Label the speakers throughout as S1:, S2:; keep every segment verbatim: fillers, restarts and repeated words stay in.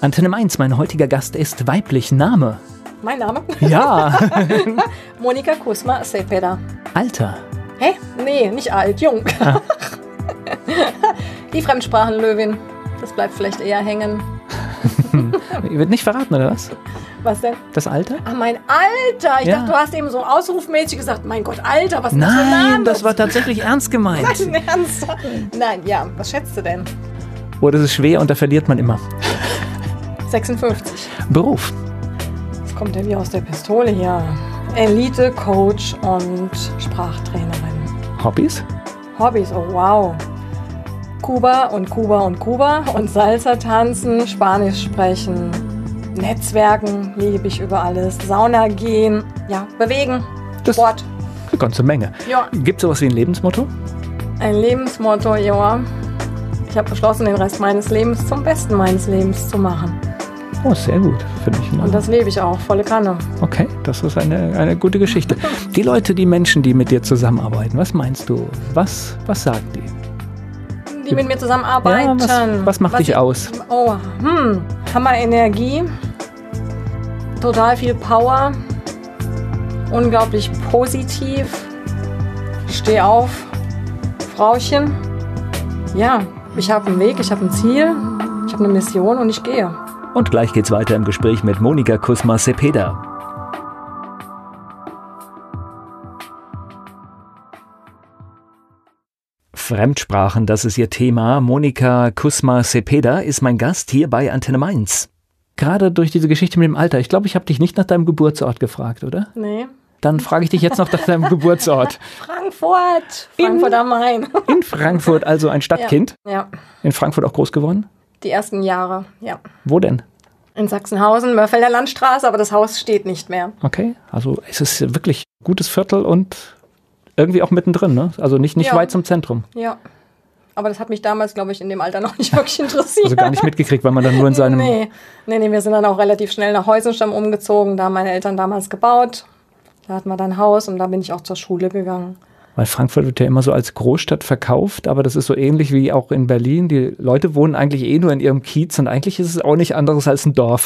S1: Antenne Mainz, mein heutiger Gast ist weiblich. Name?
S2: Mein Name?
S1: Ja.
S2: Monika Kusma Cepeda.
S1: Alter?
S2: Hä? Nee, nicht alt, jung. Ah. Die Fremdsprachenlöwin. Das bleibt vielleicht eher hängen.
S1: Wird nicht verraten, oder was?
S2: Was denn?
S1: Das Alter?
S2: Ah, mein Alter. Ich ja. dachte, du hast eben so ausrufmäßig gesagt, mein Gott, Alter, was ist das für ein Name?
S1: Nein, das war tatsächlich ernst gemeint.
S2: Nein, ernst? Nein, ja, was schätzt du denn?
S1: Oh, das ist schwer und da verliert man immer.
S2: sechsundfünfzig.
S1: Beruf?
S2: Das kommt ja wie aus der Pistole hier. Elite, Coach und Sprachtrainerin.
S1: Hobbys?
S2: Hobbys, oh wow. Kuba und Kuba und Kuba und Salsa tanzen, Spanisch sprechen, Netzwerken liebe ich über alles, Sauna gehen, ja, bewegen,
S1: das
S2: Sport.
S1: Eine ganze Menge.
S2: Ja.
S1: Gibt es sowas wie ein Lebensmotto?
S2: Ein Lebensmotto, ja. Ich habe beschlossen, den Rest meines Lebens zum Besten meines Lebens zu machen.
S1: Oh, sehr gut, finde ich.
S2: Und das lebe ich auch, volle Kanne.
S1: Okay, das ist eine, eine gute Geschichte. Die Leute, die Menschen, die mit dir zusammenarbeiten, was meinst du? Was, was sagen die?
S2: Die mit mir zusammenarbeiten.
S1: Ja, was, was macht was dich ich, aus?
S2: Oh, hm, Hammer Energie, total viel Power, unglaublich positiv, steh auf, Frauchen. Ja, ich habe einen Weg, ich habe ein Ziel, ich habe eine Mission und ich gehe.
S1: Und gleich geht's weiter im Gespräch mit Monika Kusma Cepeda. Fremdsprachen, das ist ihr Thema. Monika Kusma Cepeda ist mein Gast hier bei Antenne Mainz. Gerade durch diese Geschichte mit dem Alter. Ich glaube, ich habe dich nicht nach deinem Geburtsort gefragt, oder?
S2: Nee.
S1: Dann frage ich dich jetzt noch nach deinem Geburtsort.
S2: Frankfurt. Frankfurt am Main.
S1: In Frankfurt, also ein Stadtkind.
S2: Ja, ja.
S1: In Frankfurt auch groß geworden?
S2: Die ersten Jahre, ja.
S1: Wo denn?
S2: In Sachsenhausen, Mörfelder Landstraße, aber das Haus steht nicht mehr.
S1: Okay, also es ist wirklich ein gutes Viertel und irgendwie auch mittendrin, ne? Also nicht, nicht
S2: ja.
S1: weit zum Zentrum.
S2: Ja, aber das hat mich damals, glaube ich, in dem Alter noch nicht wirklich interessiert.
S1: Also gar nicht mitgekriegt, weil man dann nur in seinem...
S2: Nee, nee, nee, wir sind dann auch relativ schnell nach Heusenstamm umgezogen, da haben meine Eltern damals gebaut. Da hatten wir dann ein Haus und da bin ich auch zur Schule gegangen.
S1: Weil Frankfurt wird ja immer so als Großstadt verkauft, aber das ist so ähnlich wie auch in Berlin. Die Leute wohnen eigentlich eh nur in ihrem Kiez und eigentlich ist es auch nicht anderes als ein Dorf.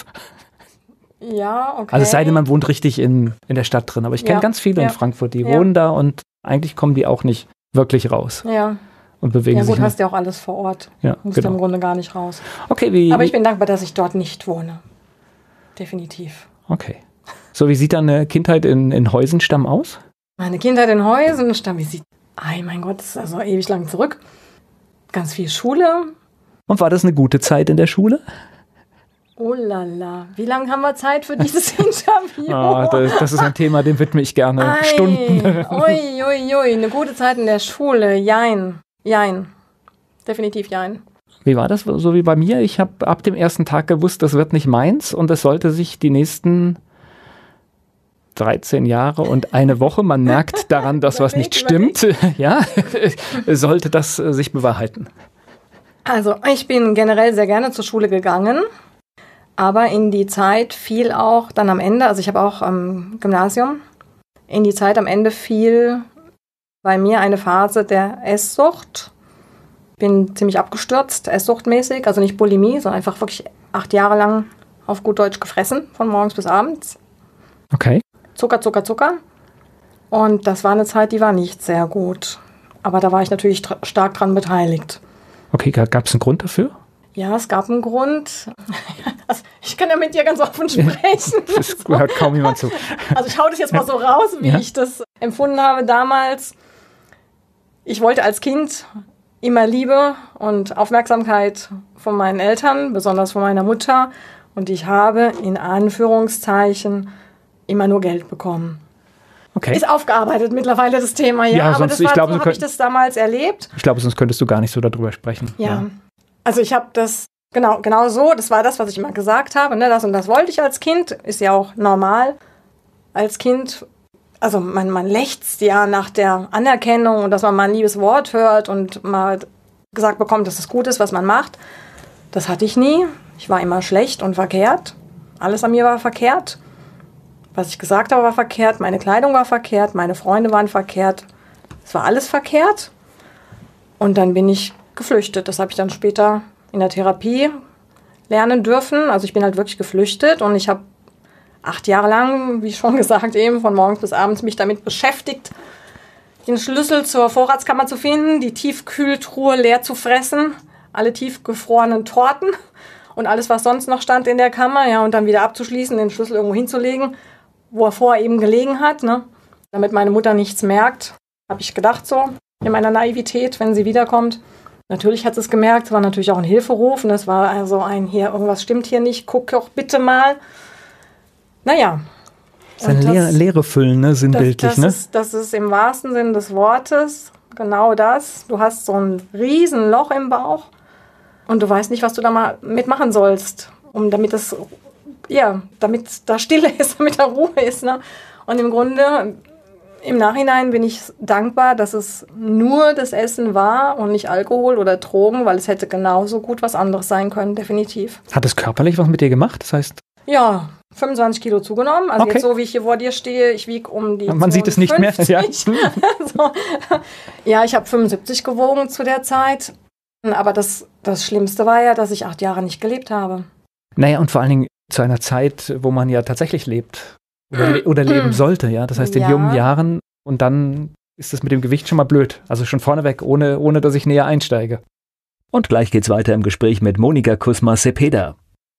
S2: Ja, okay.
S1: Also es sei denn, man wohnt richtig in, in der Stadt drin. Aber ich kenne
S2: ja.
S1: ganz viele
S2: ja.
S1: in Frankfurt, die
S2: ja.
S1: wohnen da und eigentlich kommen die auch nicht wirklich raus.
S2: Ja.
S1: Und bewegen
S2: ja, gut,
S1: sich.
S2: hast ja auch alles vor Ort.
S1: Ja,
S2: musst
S1: genau.
S2: im Grunde gar nicht raus.
S1: Okay, wie,
S2: aber ich bin dankbar, dass ich dort nicht wohne. Definitiv.
S1: Okay. So, wie sieht deine Kindheit in, in Heusenstamm aus?
S2: Meine Kindheit in Heusenstamm, wie sieht... Ei, mein Gott, das ist also ewig lang zurück. Ganz viel Schule.
S1: Und war das eine gute Zeit in der Schule?
S2: Oh la la. Wie lange haben wir Zeit für dieses Interview?
S1: Oh, das, das ist ein Thema, dem widme ich gerne
S2: Ei,
S1: Stunden.
S2: Ui, ui, ui. Eine gute Zeit in der Schule. Jein. Jein. Definitiv jein.
S1: Wie war das so wie bei mir? Ich habe ab dem ersten Tag gewusst, das wird nicht meins und es sollte sich die nächsten dreizehn Jahre und eine Woche, man merkt daran, dass was nicht stimmt, ja, sollte das äh, sich bewahrheiten.
S2: Also ich bin generell sehr gerne zur Schule gegangen, aber in die Zeit fiel auch dann am Ende, also ich habe auch am Gymnasium, in die Zeit am Ende fiel bei mir eine Phase der Esssucht. Bin ziemlich abgestürzt, esssuchtmäßig, also nicht Bulimie, sondern einfach wirklich acht Jahre lang auf gut Deutsch gefressen, von morgens bis abends.
S1: Okay.
S2: Zucker, Zucker, Zucker. Und das war eine Zeit, die war nicht sehr gut. Aber da war ich natürlich tra- stark dran beteiligt.
S1: Okay, gab es einen Grund dafür?
S2: Ja, es gab einen Grund. Also ich kann ja mit dir ganz offen sprechen.
S1: Das hört kaum jemand zu.
S2: Also ich hau das jetzt mal so raus, wie ja. ich das empfunden habe damals. Ich wollte als Kind immer Liebe und Aufmerksamkeit von meinen Eltern, besonders von meiner Mutter. Und ich habe in Anführungszeichen immer nur Geld bekommen.
S1: Okay.
S2: Ist aufgearbeitet mittlerweile das Thema, ja,
S1: ja
S2: aber
S1: sonst,
S2: das war,
S1: ich glaub,
S2: so habe ich das damals erlebt.
S1: Ich glaube, sonst könntest du gar nicht so darüber sprechen.
S2: Ja,
S1: ja.
S2: Also ich habe das, genau, genau so, das war das, was ich immer gesagt habe, ne, das und das wollte ich als Kind, ist ja auch normal. Als Kind, also man, man lechzt ja nach der Anerkennung und dass man mal ein liebes Wort hört und mal gesagt bekommt, dass es gut ist, was man macht. Das hatte ich nie. Ich war immer schlecht und verkehrt. Alles an mir war verkehrt. Was ich gesagt habe, war verkehrt. Meine Kleidung war verkehrt. Meine Freunde waren verkehrt. Es war alles verkehrt. Und dann bin ich geflüchtet. Das habe ich dann später in der Therapie lernen dürfen. Also ich bin halt wirklich geflüchtet und ich habe acht Jahre lang, wie schon gesagt, eben von morgens bis abends mich damit beschäftigt, den Schlüssel zur Vorratskammer zu finden, die Tiefkühltruhe leer zu fressen, alle tiefgefrorenen Torten und alles, was sonst noch stand in der Kammer, ja, und dann wieder abzuschließen, den Schlüssel irgendwo hinzulegen, wo er vorher eben gelegen hat, ne? Damit meine Mutter nichts merkt, habe ich gedacht so, in meiner Naivität, wenn sie wiederkommt. Natürlich hat sie es gemerkt, es war natürlich auch ein Hilferuf und es war also ein, hier, irgendwas stimmt hier nicht, guck doch bitte mal. Naja.
S1: Das ist eine leere, leere Füllen, ne? Sinnbildlich,
S2: das, das
S1: ne?
S2: Ist, das ist im wahrsten Sinne des Wortes genau das. Du hast so ein riesen Loch im Bauch und du weißt nicht, was du da mal mitmachen sollst, um damit es, ja, damit da Stille ist, damit da Ruhe ist, ne? Und im Grunde, im Nachhinein bin ich dankbar, dass es nur das Essen war und nicht Alkohol oder Drogen, weil es hätte genauso gut was anderes sein können, definitiv.
S1: Hat es körperlich was mit dir gemacht? Das heißt...
S2: Ja, fünfundzwanzig Kilo zugenommen. Also
S1: okay.
S2: Jetzt so, wie ich hier vor dir stehe, ich wiege um die
S1: Man sieht es nicht mehr. Ja,
S2: so. Ja, ich habe fünfundsiebzig gewogen zu der Zeit. Aber das, das Schlimmste war ja, dass ich acht Jahre nicht gelebt habe.
S1: Naja, und vor allen Dingen zu einer Zeit, wo man ja tatsächlich lebt. Oder, le- oder leben sollte, ja. Das heißt, in
S2: Ja.
S1: jungen Jahren. Und dann ist es mit dem Gewicht schon mal blöd. Also schon vorneweg, ohne, ohne dass ich näher einsteige.
S3: Und gleich geht's weiter im Gespräch mit Monika Kusma-Cepeda.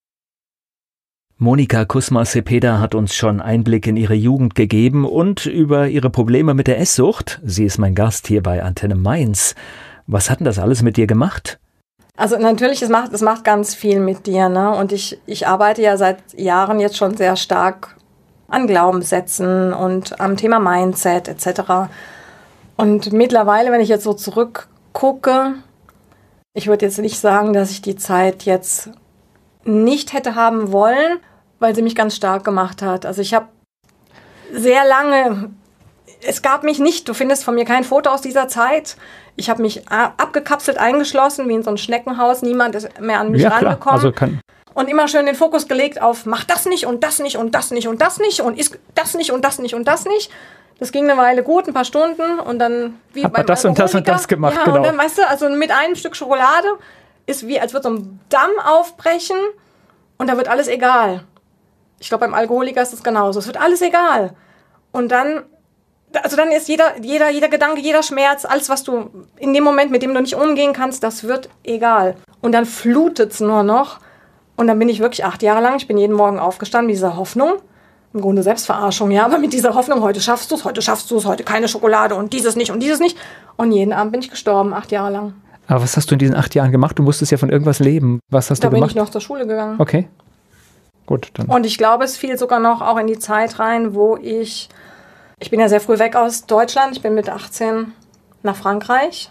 S3: Monika Kusma-Cepeda hat uns schon Einblick in ihre Jugend gegeben und über ihre Probleme mit der Esssucht. Sie ist mein Gast hier bei Antenne Mainz. Was hat denn das alles mit dir gemacht?
S2: Also natürlich, es macht, es macht ganz viel mit dir, ne? Und ich, ich arbeite ja seit Jahren jetzt schon sehr stark an Glaubenssätzen und am Thema Mindset et cetera. Und mittlerweile, wenn ich jetzt so zurückgucke, ich würde jetzt nicht sagen, dass ich die Zeit jetzt nicht hätte haben wollen, weil sie mich ganz stark gemacht hat. Also ich habe sehr lange, es gab mich nicht, du findest von mir kein Foto aus dieser Zeit. Ich habe mich abgekapselt, eingeschlossen, wie in so ein Schneckenhaus. Niemand ist mehr an mich
S1: ja,
S2: rangekommen.
S1: Klar. Also kann
S2: und immer schön den Fokus gelegt auf, mach das nicht und das nicht und das nicht und das nicht und ist das nicht und das nicht und das nicht. Das ging eine Weile gut, ein paar Stunden und dann wie
S1: hat man das und das und das gemacht,
S2: ja,
S1: genau.
S2: Und dann, weißt du, also mit einem Stück Schokolade ist wie, als würde so ein Damm aufbrechen und da wird alles egal. Ich glaube, beim Alkoholiker ist es genauso. Es wird alles egal. Und dann, also dann ist jeder, jeder, jeder Gedanke, jeder Schmerz, alles, was du in dem Moment, mit dem du nicht umgehen kannst, das wird egal. Und dann flutet es nur noch. Und dann bin ich wirklich acht Jahre lang, ich bin jeden Morgen aufgestanden mit dieser Hoffnung. Im Grunde Selbstverarschung, ja, aber mit dieser Hoffnung, heute schaffst du es, heute schaffst du es, heute keine Schokolade und dieses nicht und dieses nicht. Und jeden Abend bin ich gestorben, acht Jahre lang.
S1: Aber was hast du in diesen acht Jahren gemacht? Du musstest ja von irgendwas leben. Was hast
S2: da
S1: du gemacht?
S2: Da bin ich noch zur Schule gegangen.
S1: Okay. Gut, dann.
S2: Und ich glaube, es fiel sogar noch auch in die Zeit rein, wo ich, ich bin ja sehr früh weg aus Deutschland, ich bin mit achtzehn nach Frankreich.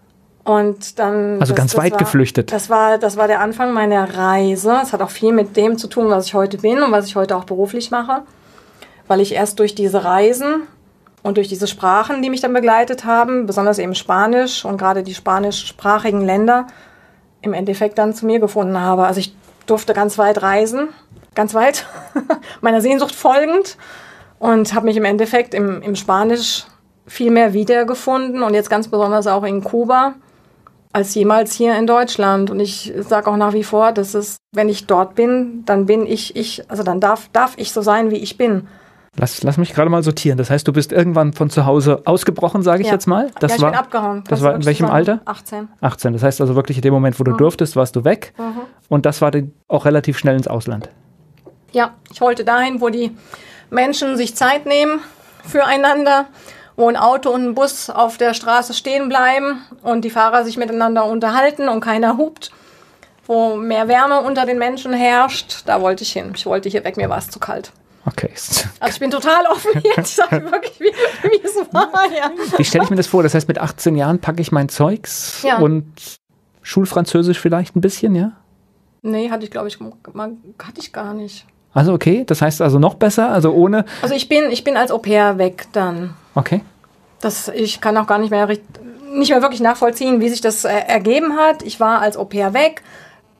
S2: Und dann.
S1: Also
S2: das,
S1: ganz
S2: das
S1: weit
S2: war,
S1: geflüchtet.
S2: Das war, das war der Anfang meiner Reise. Es hat auch viel mit dem zu tun, was ich heute bin und was ich heute auch beruflich mache. Weil ich erst durch diese Reisen und durch diese Sprachen, die mich dann begleitet haben, besonders eben Spanisch und gerade die spanischsprachigen Länder, im Endeffekt dann zu mir gefunden habe. Also ich durfte ganz weit reisen, ganz weit, meiner Sehnsucht folgend und habe mich im Endeffekt im, im Spanisch viel mehr wiedergefunden und jetzt ganz besonders auch in Kuba als jemals hier in Deutschland. Und ich sage auch nach wie vor, dass es, wenn ich dort bin, dann bin ich ich, also dann darf, darf ich so sein, wie ich bin.
S1: Lass, lass mich gerade mal sortieren. Das heißt, du bist irgendwann von zu Hause ausgebrochen, sage ich
S2: ja.
S1: jetzt mal. Das
S2: ja, ich
S1: war,
S2: bin abgehauen.
S1: Das war in welchem
S2: sagen?
S1: Alter?
S2: achtzehn.
S1: achtzehn. Das heißt also wirklich in dem Moment, wo du mhm. durftest, warst du weg. Mhm. Und das war dann auch relativ schnell ins Ausland.
S2: Ja, ich wollte dahin, wo die Menschen sich Zeit nehmen füreinander, wo ein Auto und ein Bus auf der Straße stehen bleiben und die Fahrer sich miteinander unterhalten und keiner hupt, wo mehr Wärme unter den Menschen herrscht. Da wollte ich hin. Ich wollte hier weg, mir war es zu kalt.
S1: Okay.
S2: Also ich bin total offen jetzt. Ich sage wirklich, wie, wie es war. Ja.
S1: Wie stelle ich mir das vor? Das heißt, mit achtzehn Jahren packe ich mein Zeugs
S2: ja.
S1: und Schulfranzösisch vielleicht ein bisschen, ja?
S2: Nee, hatte ich, glaube ich, hatte ich gar nicht.
S1: Also okay, das heißt also noch besser, also ohne...
S2: Also ich bin, ich bin als Au-pair weg dann.
S1: Okay.
S2: Das, ich kann auch gar nicht mehr, nicht mehr wirklich nachvollziehen, wie sich das äh, ergeben hat. Ich war als Au-pair weg.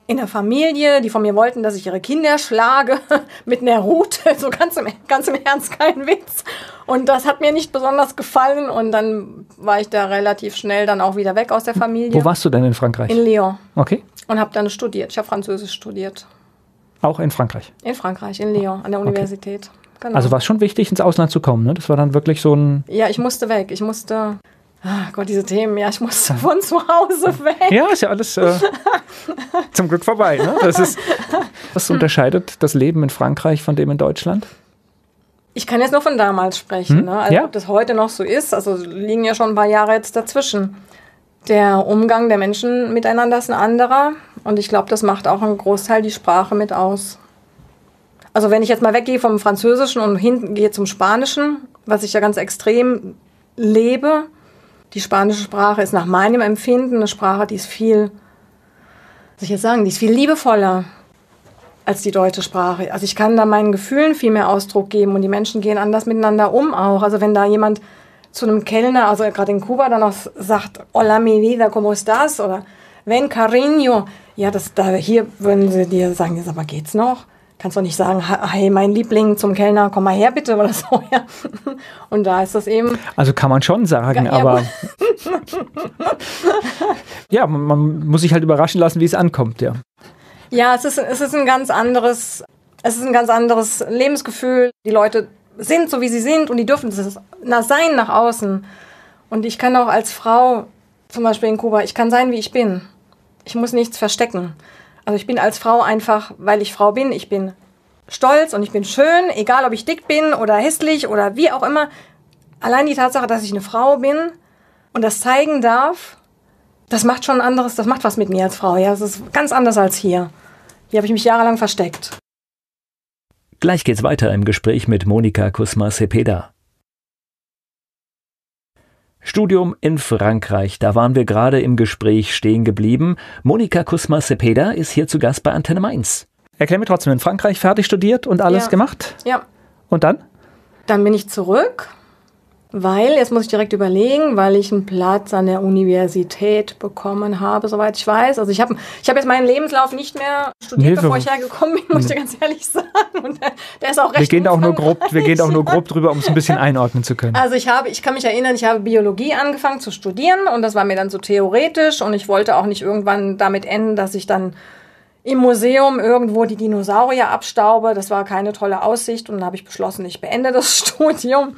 S2: in der Familie, die von mir wollten, dass ich ihre Kinder schlage mit einer Rute, so ganz im, ganz im Ernst, kein Witz. Und das hat mir nicht besonders gefallen und dann war ich da relativ schnell dann auch wieder weg aus der Familie.
S1: Wo warst du denn in Frankreich?
S2: In Lyon.
S1: Okay.
S2: Und habe dann studiert. Ich habe Französisch studiert.
S1: Auch in Frankreich?
S2: In Frankreich, in Lyon, an der Universität.
S1: Okay.
S2: Genau.
S1: Also war es schon wichtig, ins Ausland zu kommen, ne? Das war dann wirklich so ein...
S2: Ja, ich musste weg. Ich musste... Ach Gott, diese Themen. Ja, ich musste von zu Hause weg.
S1: Ja, ist ja alles äh, zum Glück vorbei. Ne? Das ist, was unterscheidet das Leben in Frankreich von dem in Deutschland?
S2: Ich kann jetzt nur von damals sprechen.
S1: Hm?
S2: Ne? Also
S1: Ja?
S2: ob das heute noch so ist, also liegen ja schon ein paar Jahre jetzt dazwischen. Der Umgang der Menschen miteinander ist ein anderer. Und ich glaube, das macht auch einen Großteil die Sprache mit aus. Also wenn ich jetzt mal weggehe vom Französischen und hingehe zum Spanischen, was ich ja ganz extrem lebe, die spanische Sprache ist nach meinem Empfinden eine Sprache, die ist viel, was soll ich jetzt sagen, die ist viel liebevoller als die deutsche Sprache. Also ich kann da meinen Gefühlen viel mehr Ausdruck geben und die Menschen gehen anders miteinander um auch. Also wenn da jemand zu einem Kellner, also gerade in Kuba, dann auch sagt, hola mi vida, ¿cómo estás? Oder ven cariño. Ja, das, da, hier würden sie dir sagen, sag mal, geht's noch? Kannst doch nicht sagen, hey, mein Liebling, zum Kellner, komm mal her bitte oder so. Ja. Und da ist das eben...
S1: Also kann man schon sagen,
S2: ja,
S1: aber... ja, man, man muss sich halt überraschen lassen, wie es ankommt, ja.
S2: Ja, es ist, es ist ein ganz anderes, es ist ein ganz anderes Lebensgefühl. Die Leute sind so, wie sie sind und die dürfen es sein nach außen. Und ich kann auch als Frau, zum Beispiel in Kuba, ich kann sein, wie ich bin. Ich muss nichts verstecken. Also ich bin als Frau einfach, weil ich Frau bin, ich bin stolz und ich bin schön, egal ob ich dick bin oder hässlich oder wie auch immer. Allein die Tatsache, dass ich eine Frau bin und das zeigen darf, das macht schon ein anderes, das macht was mit mir als Frau. Ja, das ist ganz anders als hier. Hier habe ich mich jahrelang versteckt.
S3: Gleich geht's weiter im Gespräch mit Monica Kuzma-Cepeda. Studium in Frankreich, da waren wir gerade im Gespräch stehen geblieben. Monica Kuzma-Cepeda ist hier zu Gast bei Antenne Mainz.
S1: Erklär mir trotzdem, in Frankreich fertig studiert und alles
S2: Ja.
S1: gemacht?
S2: Ja.
S1: Und dann?
S2: Dann bin ich zurück, weil, jetzt muss ich direkt überlegen, weil ich einen Platz an der Universität bekommen habe, soweit ich weiß. Also ich habe ich hab jetzt meinen Lebenslauf nicht mehr studiert,
S1: Nee,
S2: bevor
S1: wir-
S2: ich hergekommen bin, muss ich dir ganz ehrlich sagen. Und der, der ist auch recht
S1: Wir gehen da auch nur grob, wir gehen da auch nur
S2: umfangreich.
S1: grob drüber, um es ein bisschen einordnen zu können.
S2: Also ich habe, ich kann mich erinnern, ich habe Biologie angefangen zu studieren und das war mir dann so theoretisch und ich wollte auch nicht irgendwann damit enden, dass ich dann im Museum irgendwo die Dinosaurier abstaube. Das war keine tolle Aussicht und dann habe ich beschlossen, ich beende das Studium.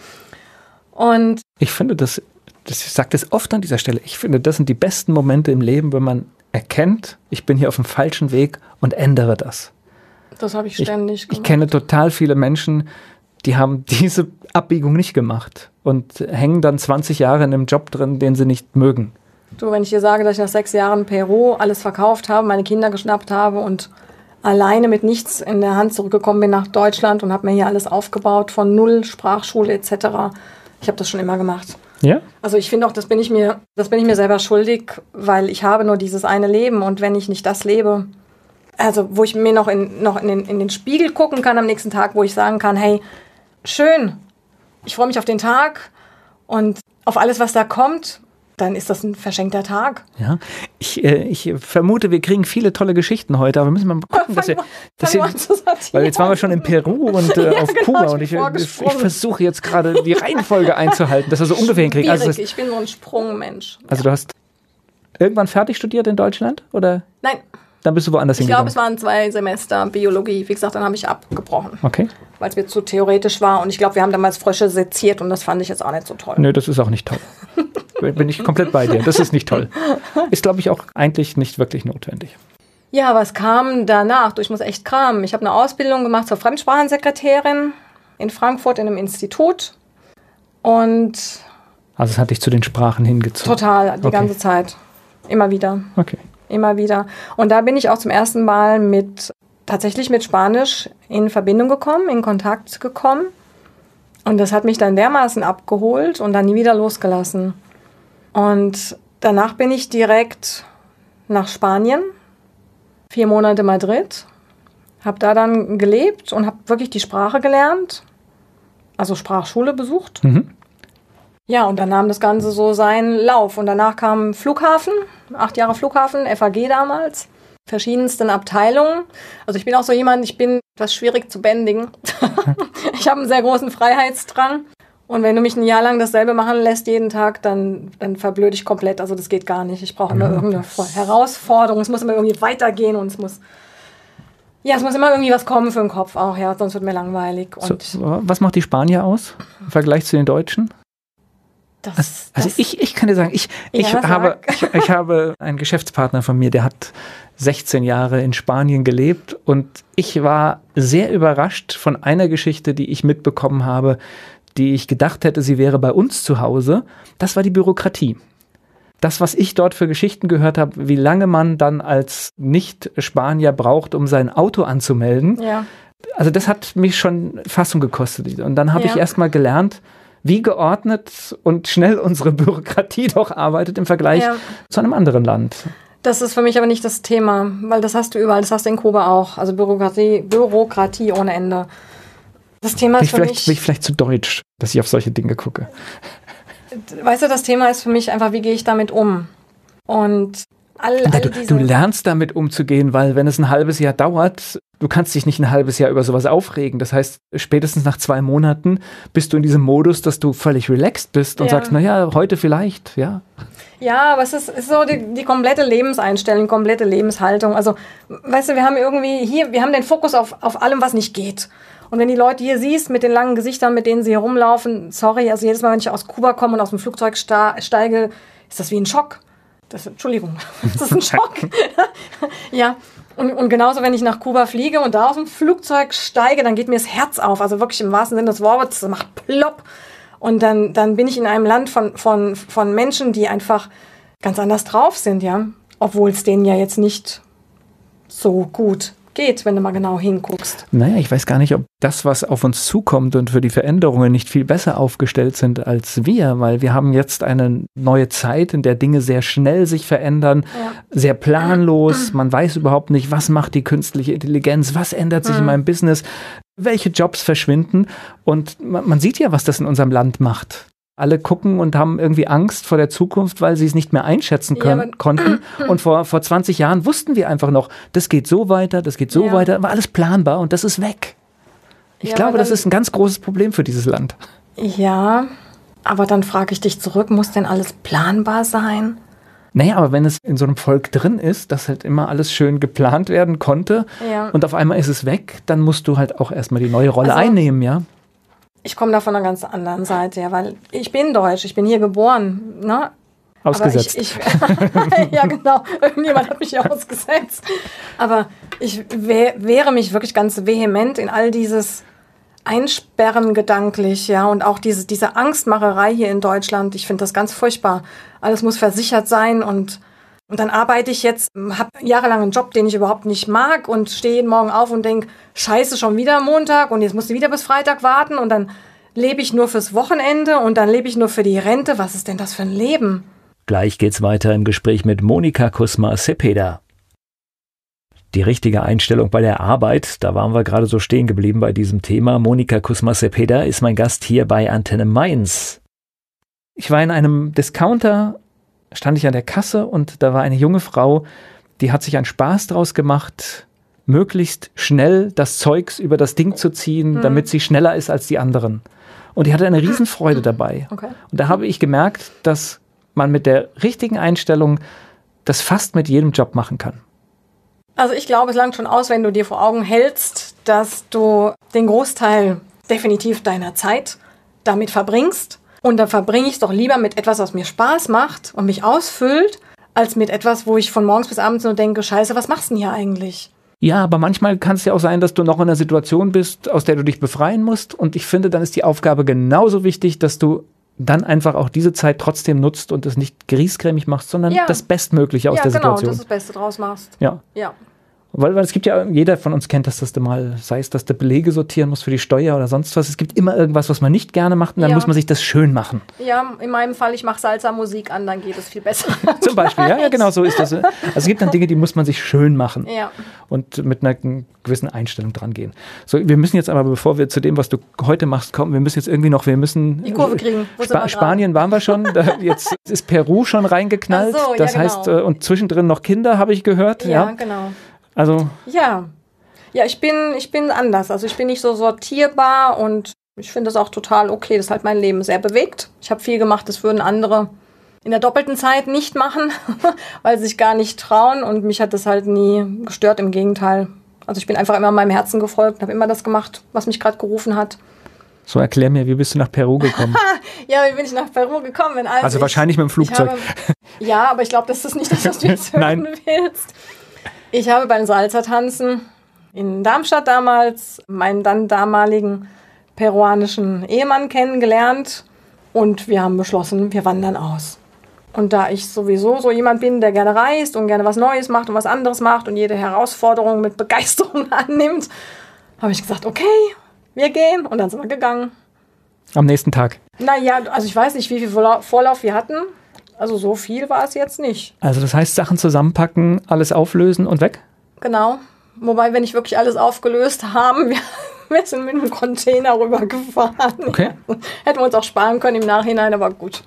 S2: Und
S1: Ich finde das, das ich sage das oft an dieser Stelle, ich finde, das sind die besten Momente im Leben, wenn man erkennt, ich bin hier auf dem falschen Weg und ändere das.
S2: das habe ich
S1: Ich,
S2: ständig
S1: ich
S2: gemacht.
S1: kenne total viele Menschen, die haben diese Abbiegung nicht gemacht und hängen dann zwanzig Jahre in einem Job drin, den sie nicht mögen.
S2: Du, wenn ich dir sage, dass ich nach sechs Jahren Peru alles verkauft habe, meine Kinder geschnappt habe und alleine mit nichts in der Hand zurückgekommen bin nach Deutschland und habe mir hier alles aufgebaut, von Null, Sprachschule et cetera. Ich habe das schon immer gemacht.
S1: Ja?
S2: Also ich finde auch, das bin ich mir, das bin ich mir selber schuldig, weil ich habe nur dieses eine Leben und wenn ich nicht das lebe, also wo ich mir noch in, noch in den, in den Spiegel gucken kann am nächsten Tag, wo ich sagen kann, hey, schön, ich freue mich auf den Tag und auf alles, was da kommt, dann ist das ein verschenkter Tag.
S1: Ja, ich, äh, ich vermute, wir kriegen viele tolle Geschichten heute, aber müssen wir mal gucken, dass wir,
S2: Fang mal-
S1: dass
S2: fang
S1: wir,
S2: mal an zu sortieren.
S1: weil jetzt waren wir schon in Peru und äh,
S2: Ja,
S1: auf
S2: genau,
S1: Kuba
S2: ich
S1: und
S2: bin
S1: ich, ich, ich
S2: vorgesprungen.
S1: versuche jetzt gerade die Reihenfolge einzuhalten, dass wir so ungefähr hinkriegen. Also,
S2: Schwierig,
S1: das,
S2: ich bin so ein Sprungmensch.
S1: also du hast irgendwann fertig studiert in Deutschland oder
S2: Nein,
S1: dann bist du woanders
S2: ich glaube,
S1: hingegangen?
S2: es waren zwei Semester Biologie. Wie gesagt, dann habe ich abgebrochen,
S1: Okay,
S2: weil es mir zu theoretisch war. Und ich glaube, wir haben damals Frösche seziert und das fand ich jetzt auch nicht so toll.
S1: nö, das ist auch nicht toll. Bin ich komplett bei dir, das ist nicht toll. Ist, glaube ich, auch eigentlich nicht wirklich notwendig.
S2: Ja, was kam danach? Du, ich muss echt kramen. Ich habe eine Ausbildung gemacht zur Fremdsprachensekretärin in Frankfurt in einem Institut. Und
S1: Also es hat dich zu den Sprachen hingezogen.
S2: total, die
S1: Okay.
S2: ganze Zeit. Immer wieder.
S1: Okay.
S2: Immer wieder. Und da bin ich auch zum ersten Mal mit, tatsächlich mit Spanisch in Verbindung gekommen, in Kontakt gekommen. Und das hat mich dann dermaßen abgeholt und dann nie wieder losgelassen. Und danach bin ich direkt nach Spanien, vier Monate Madrid, habe da dann gelebt und habe wirklich die Sprache gelernt, also Sprachschule besucht.
S1: Mhm.
S2: Ja, und dann nahm das Ganze so seinen Lauf. Und danach kam Flughafen, acht Jahre Flughafen, F A G damals. verschiedensten Abteilungen. Also ich bin auch so jemand, ich bin etwas schwierig zu bändigen. Ich habe einen sehr großen Freiheitsdrang. Und wenn du mich ein Jahr lang dasselbe machen lässt, jeden Tag, dann, dann verblöde ich komplett. Also das geht gar nicht. Ich brauche immer ja, irgendeine Herausforderung. Es muss immer irgendwie weitergehen und es muss, ja, es muss immer irgendwie was kommen für den Kopf auch, ja, sonst wird mir langweilig. Und
S1: so, was macht die Spanier aus im Vergleich zu den Deutschen?
S2: Das,
S1: also also
S2: das,
S1: ich, ich kann dir sagen, ich, ich,
S2: ja,
S1: habe, ich, ich habe einen Geschäftspartner von mir, der hat sechzehn Jahre in Spanien gelebt und ich war sehr überrascht von einer Geschichte, die ich mitbekommen habe, die ich gedacht hätte, sie wäre bei uns zu Hause. Das war die Bürokratie. Das, was ich dort für Geschichten gehört habe, wie lange man dann als Nicht-Spanier braucht, um sein Auto anzumelden.
S2: Ja.
S1: Also das hat mich schon Fassung gekostet. Und dann habe
S2: Ja.
S1: ich erst mal gelernt, wie geordnet und schnell unsere Bürokratie doch arbeitet im Vergleich
S2: Ja.
S1: zu einem anderen Land.
S2: Das ist für mich aber nicht das Thema, weil das hast du überall, das hast du in Kuba auch. Also Bürokratie, Bürokratie ohne Ende. Das Thema
S1: Bin
S2: ist
S1: ich,
S2: für
S1: vielleicht,
S2: mich,
S1: bin ich vielleicht zu deutsch, dass ich auf solche Dinge gucke.
S2: weißt du, das Thema ist für mich einfach, wie gehe ich damit um? Und all, all
S1: Du,
S2: diese...
S1: du lernst damit umzugehen, weil wenn es ein halbes Jahr dauert, du kannst dich nicht ein halbes Jahr über sowas aufregen. Das heißt, spätestens nach zwei Monaten bist du in diesem Modus, dass du völlig relaxed bist und
S2: Ja.
S1: sagst, naja, heute vielleicht, ja.
S2: Ja, aber es ist, ist so die, die komplette Lebenseinstellung, die komplette Lebenshaltung. Also, weißt du, wir haben irgendwie hier, wir haben den Fokus auf, auf allem, was nicht geht. Und wenn die Leute hier siehst, mit den langen Gesichtern, mit denen sie hier rumlaufen, sorry, also jedes Mal, wenn ich aus Kuba komme und aus dem Flugzeug sta- steige, ist das wie ein Schock. Das, Entschuldigung, das ist ein Schock. Ja, und, und genauso, wenn ich nach Kuba fliege und da aus dem Flugzeug steige, dann geht mir das Herz auf. Also wirklich im wahrsten Sinne des Wortes, das macht plopp. Und dann, dann bin ich in einem Land von, von, von Menschen, die einfach ganz anders drauf sind, ja. Obwohl es denen ja jetzt nicht so gut geht, wenn du mal genau hinguckst.
S1: Naja, ich weiß gar nicht, ob das, was auf uns zukommt und für die Veränderungen nicht viel besser aufgestellt sind als wir, weil wir haben jetzt eine neue Zeit, in der Dinge sehr schnell sich verändern,
S2: Ja.
S1: sehr planlos, man weiß überhaupt nicht, was macht die künstliche Intelligenz, was ändert sich
S2: Mhm.
S1: in meinem Business, welche Jobs verschwinden und man, man sieht ja, was das in unserem Land macht. Alle gucken und haben irgendwie Angst vor der Zukunft, weil sie es nicht mehr einschätzen können,
S2: Ja, aber-
S1: konnten. Und vor, vor zwanzig Jahren wussten wir einfach noch, das geht so weiter, das geht so
S2: Ja.
S1: weiter, war alles planbar und das ist weg. Ich
S2: Ja,
S1: glaube,
S2: aber
S1: das
S2: dann-
S1: ist ein ganz großes Problem für dieses Land.
S2: Ja, aber dann frage ich dich zurück, muss denn alles planbar sein?
S1: Naja, aber wenn es in so einem Volk drin ist, dass halt immer alles schön geplant werden konnte
S2: Ja.
S1: und auf einmal ist es weg, dann musst du halt auch erstmal die neue Rolle
S2: Also-
S1: einnehmen, ja?
S2: Ich komme da von einer ganz anderen Seite her, weil ich bin deutsch, ich bin hier geboren, ne?
S1: Ausgesetzt.
S2: Aber ich, ich, ja, genau. Irgendjemand hat mich hier ausgesetzt. Aber ich weh, wehre mich wirklich ganz vehement in all dieses Einsperren gedanklich, ja, und auch diese, diese Angstmacherei hier in Deutschland. Ich finde das ganz furchtbar. Alles muss versichert sein und, und dann arbeite ich jetzt, habe jahrelang einen Job, den ich überhaupt nicht mag und stehe jeden Morgen auf und denke, scheiße, schon wieder Montag und jetzt musst du wieder bis Freitag warten und dann lebe ich nur fürs Wochenende und dann lebe ich nur für die Rente. Was ist denn das für ein Leben?
S3: Gleich geht's weiter im Gespräch mit Monika Kusma-Cepeda. Die richtige Einstellung bei der Arbeit, da waren wir gerade so stehen geblieben bei diesem Thema. Monika Kusma-Cepeda ist mein Gast hier bei Antenne Mainz.
S1: Ich war in einem Discounter, stand ich an der Kasse und da war eine junge Frau, die hat sich einen Spaß draus gemacht, möglichst schnell das Zeugs über das Ding zu ziehen,
S2: Mhm.
S1: damit sie schneller ist als die anderen. Und die hatte eine Riesenfreude dabei.
S2: Okay.
S1: Und da habe ich gemerkt, dass man mit der richtigen Einstellung das fast mit jedem Job machen kann.
S2: Also ich glaube, es langt schon aus, wenn du dir vor Augen hältst, dass du den Großteil definitiv deiner Zeit damit verbringst. Und dann verbringe ich es doch lieber mit etwas, was mir Spaß macht und mich ausfüllt, als mit etwas, wo ich von morgens bis abends nur denke, scheiße, was machst du denn hier eigentlich?
S1: Ja, aber manchmal kann es ja auch sein, dass du noch in einer Situation bist, aus der du dich befreien musst. Und ich finde, dann ist die Aufgabe genauso wichtig, dass du dann einfach auch diese Zeit trotzdem nutzt und es nicht griesgrämig machst, sondern
S2: Ja.
S1: das Bestmögliche aus
S2: ja,
S1: der
S2: genau,
S1: Situation.
S2: dass du das Beste draus machst.
S1: Ja.
S2: Ja.
S1: Weil, weil es gibt ja, jeder von uns kennt das, dass du mal, sei es, dass du Belege sortieren musst für die Steuer oder sonst was. Es gibt immer irgendwas, was man nicht gerne macht und dann
S2: Ja.
S1: muss man sich das schön machen.
S2: Ja, in meinem Fall, ich mache Salsa-Musik an, dann geht es viel besser.
S1: Zum Beispiel, ja, ja, genau so ist das. Also es gibt dann Dinge, die muss man sich schön machen
S2: Ja.
S1: und mit einer gewissen Einstellung dran gehen. So, wir müssen jetzt aber, bevor wir zu dem, was du heute machst, kommen, wir müssen jetzt irgendwie noch, wir müssen...
S2: Die Kurve kriegen. Wo sind wir
S1: Spa- Spanien waren wir schon, da, jetzt ist Peru schon reingeknallt.
S2: Ach so, ja,
S1: das
S2: genau.
S1: heißt, äh, und zwischendrin noch Kinder, habe ich gehört.
S2: Ja,
S1: Ja,
S2: genau.
S1: also...
S2: Ja. Ja, ich bin, ich bin anders. Also ich bin nicht so sortierbar und ich finde das auch total okay. Das hat mein Leben sehr bewegt. Ich habe viel gemacht, das würden andere in der doppelten Zeit nicht machen, weil sie sich gar nicht trauen. Und mich hat das halt nie gestört, im Gegenteil. Also ich bin einfach immer meinem Herzen gefolgt, habe immer das gemacht, was mich gerade gerufen hat.
S1: So, erklär mir, wie bist du nach Peru gekommen?
S2: Ja, wie bin ich nach Peru gekommen? Also,
S1: Also
S2: ich,
S1: wahrscheinlich mit dem Flugzeug.
S2: Ich habe, ja, aber ich glaube, das ist nicht das, was du jetzt hören
S1: Nein.
S2: willst. Ich habe beim Salsa-Tanzen in Darmstadt damals meinen dann damaligen peruanischen Ehemann kennengelernt und wir haben beschlossen, wir wandern aus. Und da ich sowieso so jemand bin, der gerne reist und gerne was Neues macht und was anderes macht und jede Herausforderung mit Begeisterung annimmt, habe ich gesagt, okay, wir gehen. Und dann sind wir gegangen.
S1: Am nächsten Tag.
S2: Naja, also ich weiß nicht, wie viel Vorla- Vorlauf wir hatten. Also so viel war es jetzt nicht.
S1: Also das heißt, Sachen zusammenpacken, alles auflösen und weg?
S2: Genau. Wobei wir nicht wirklich alles aufgelöst haben. Wir, wir sind mit einem Container rübergefahren.
S1: Okay.
S2: Hätten wir uns auch sparen können im Nachhinein, aber gut.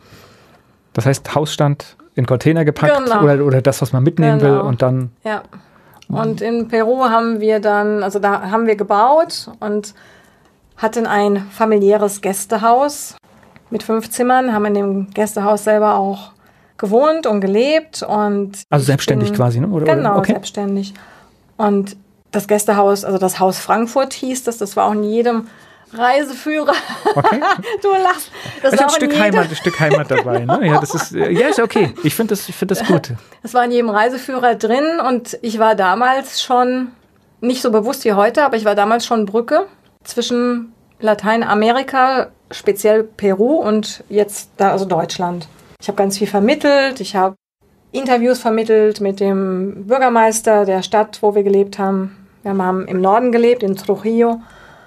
S1: Das heißt, Hausstand in Container gepackt
S2: Genau.
S1: oder, oder das, was man mitnehmen will
S2: Genau.
S1: und dann...
S2: Ja. Und in Peru haben wir dann, also da haben wir gebaut und hatten ein familiäres Gästehaus mit fünf Zimmern, haben in dem Gästehaus selber auch gewohnt und gelebt. Und
S1: Also
S2: ich
S1: selbstständig
S2: bin,
S1: quasi, ne? Oder,
S2: Genau,
S1: oder? Okay.
S2: selbstständig. Und das Gästehaus, also das Haus Frankfurt hieß das, das war auch in jedem Reiseführer.
S1: Okay.
S2: Du lachst. Das
S1: Es ist
S2: war
S1: ein
S2: auch in
S1: Stück
S2: jedem,
S1: Heimat, ein Stück Heimat dabei. Ne? Ja, das ist, äh, ja, ist okay. Ich finde das, ich finde das gut.
S2: das war in jedem Reiseführer drin und ich war damals schon, nicht so bewusst wie heute, aber ich war damals schon Brücke zwischen Lateinamerika, speziell Peru und jetzt da, also Deutschland. Ich habe ganz viel vermittelt, ich habe Interviews vermittelt mit dem Bürgermeister der Stadt, wo wir gelebt haben. Wir haben im Norden gelebt, in Trujillo.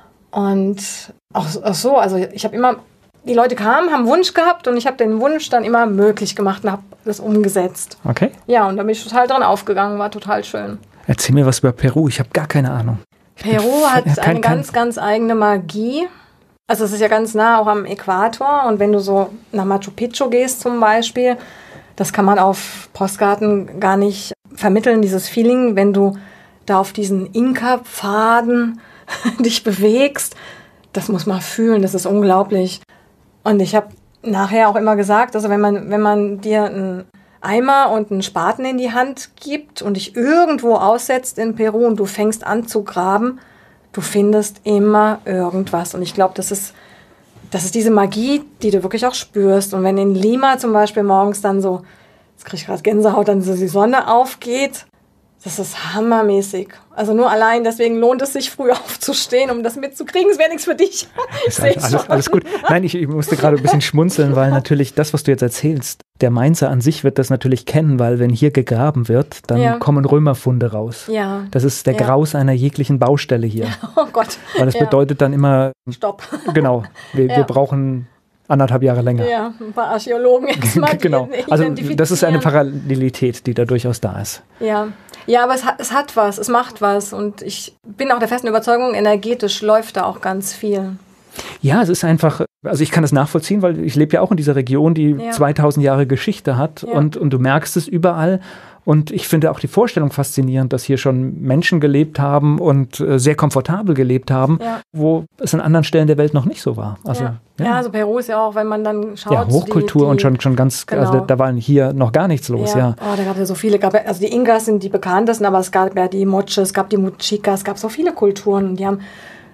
S2: Und auch, auch so, also ich habe immer, die Leute kamen, haben einen Wunsch gehabt und ich habe den Wunsch dann immer möglich gemacht und habe das umgesetzt.
S1: Okay.
S2: Ja, und da bin ich total dran aufgegangen, war total schön.
S1: Erzähl mir was über Peru. Ich habe gar keine Ahnung. Ich bin
S2: Peru hat
S1: kein-
S2: eine
S1: kein-
S2: ganz, ganz eigene Magie. Also es ist ja ganz nah auch am Äquator und wenn du so nach Machu Picchu gehst zum Beispiel, das kann man auf Postkarten gar nicht vermitteln, dieses Feeling, wenn du da auf diesen Inka-Pfaden dich bewegst, das muss man fühlen, das ist unglaublich. Und ich habe nachher auch immer gesagt, also wenn man, wenn man dir einen Eimer und einen Spaten in die Hand gibt und dich irgendwo aussetzt in Peru und du fängst an zu graben, du findest immer irgendwas. Und ich glaube, das ist, das ist diese Magie, die du wirklich auch spürst. Und wenn in Lima zum Beispiel morgens dann so, jetzt kriege ich gerade Gänsehaut, dann so die Sonne aufgeht, das ist hammermäßig. Also nur allein deswegen lohnt es sich, früh aufzustehen, um das mitzukriegen. Es wäre nichts für dich. Ich
S1: Ist
S2: seh's
S1: alles,
S2: schon.
S1: alles gut. Nein, ich, ich musste gerade ein bisschen schmunzeln, weil natürlich das, was du jetzt erzählst, der Mainzer an sich wird das natürlich kennen, weil wenn hier gegraben wird, dann
S2: Ja.
S1: kommen Römerfunde raus.
S2: Ja.
S1: Das ist der
S2: Ja.
S1: Graus einer jeglichen Baustelle hier.
S2: Oh Gott.
S1: Weil das
S2: Ja.
S1: bedeutet dann immer,
S2: Stopp.
S1: genau, wir,
S2: Ja.
S1: wir brauchen anderthalb Jahre länger.
S2: Ja, ein paar Archäologen jetzt mal
S1: Genau.
S2: die
S1: Also
S2: identifizieren.
S1: das ist eine Parallelität, die da durchaus da ist.
S2: Ja, ja, aber es hat, es hat was, es macht was und ich bin auch der festen Überzeugung, energetisch läuft da auch ganz viel.
S1: Ja, es ist einfach, also ich kann das nachvollziehen, weil ich lebe ja auch in dieser Region, die
S2: Ja.
S1: zweitausend Jahre Geschichte hat
S2: Ja.
S1: und, und du merkst es überall. Und ich finde auch die Vorstellung faszinierend, dass hier schon Menschen gelebt haben und äh, sehr komfortabel gelebt haben,
S2: Ja.
S1: wo es an anderen Stellen der Welt noch nicht so war. Also,
S2: ja. Ja. also Peru ist ja auch, wenn man dann schaut.
S1: ja, Hochkultur
S2: die, die,
S1: und schon, schon ganz,
S2: genau.
S1: also da war hier noch gar nichts los, ja.
S2: Oh, da gab es ja so viele. Gab, ja- also die Inkas sind die bekanntesten, aber es gab ja die Moche, es gab die Muchicas, es gab so viele Kulturen und die haben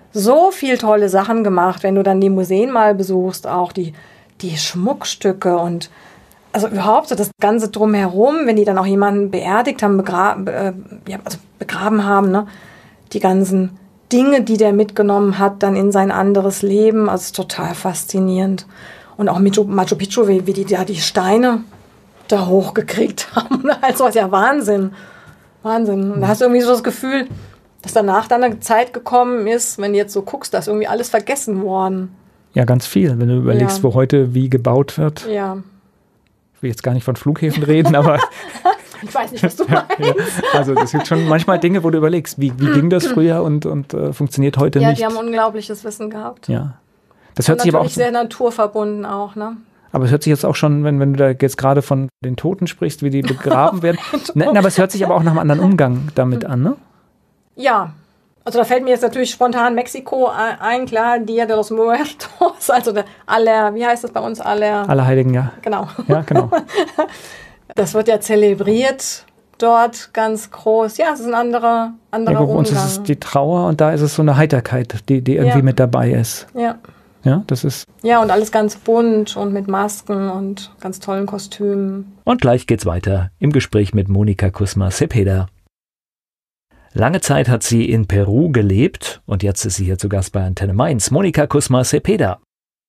S2: so viel tolle Sachen gemacht, wenn du dann die Museen mal besuchst, auch die, die Schmuckstücke und also überhaupt so das Ganze drumherum, wenn die dann auch jemanden beerdigt haben, begra äh, ja, also begraben haben, ne? Die ganzen Dinge, die der mitgenommen hat, dann in sein anderes Leben, also es ist total faszinierend. Und auch Machu, Machu Picchu, wie, wie die da die Steine da hochgekriegt haben, also was ja Wahnsinn. Wahnsinn. Und da hast du irgendwie so das Gefühl, dass danach dann eine Zeit gekommen ist, wenn du jetzt so guckst, da ist irgendwie alles vergessen worden.
S1: Ja, ganz viel, wenn du überlegst,
S2: Ja.
S1: wo heute wie gebaut wird.
S2: Ja.
S1: Ich will jetzt gar nicht von Flughäfen reden, aber
S2: Ich weiß nicht, was du meinst.
S1: ja, also das gibt schon manchmal Dinge, wo du überlegst, wie, wie ging das früher und, und äh, funktioniert heute
S2: Ja,
S1: nicht.
S2: die haben unglaubliches Wissen gehabt.
S1: Ja. Das
S2: Und
S1: hört sich aber auch,
S2: natürlich sehr naturverbunden auch, ne?
S1: aber es hört sich jetzt auch schon, wenn, wenn du da jetzt gerade von den Toten sprichst, wie die begraben werden. Ne, aber es hört sich aber auch nach einem anderen Umgang damit an, ne?
S2: Ja. Also da fällt mir jetzt natürlich spontan Mexiko ein, klar, Dia de los Muertos, also der aller, wie heißt das bei uns, aller,
S1: Allerheiligen, ja.
S2: genau.
S1: Ja, genau.
S2: Das wird ja zelebriert dort ganz groß. Ja, es ist ein anderer, anderer
S1: Ja, bei uns
S2: Umgang.
S1: ist es die Trauer und da ist es so eine Heiterkeit, die, die irgendwie
S2: Ja.
S1: mit dabei ist.
S2: ja.
S1: Ja, das ist.
S2: ja, und alles ganz bunt und mit Masken und ganz tollen Kostümen.
S3: Und gleich geht's weiter im Gespräch mit Monika Kusma-Cepeda. Lange Zeit hat sie in Peru gelebt und jetzt ist sie hier zu Gast bei Antenne Mainz. Monika Kusma-Cepeda.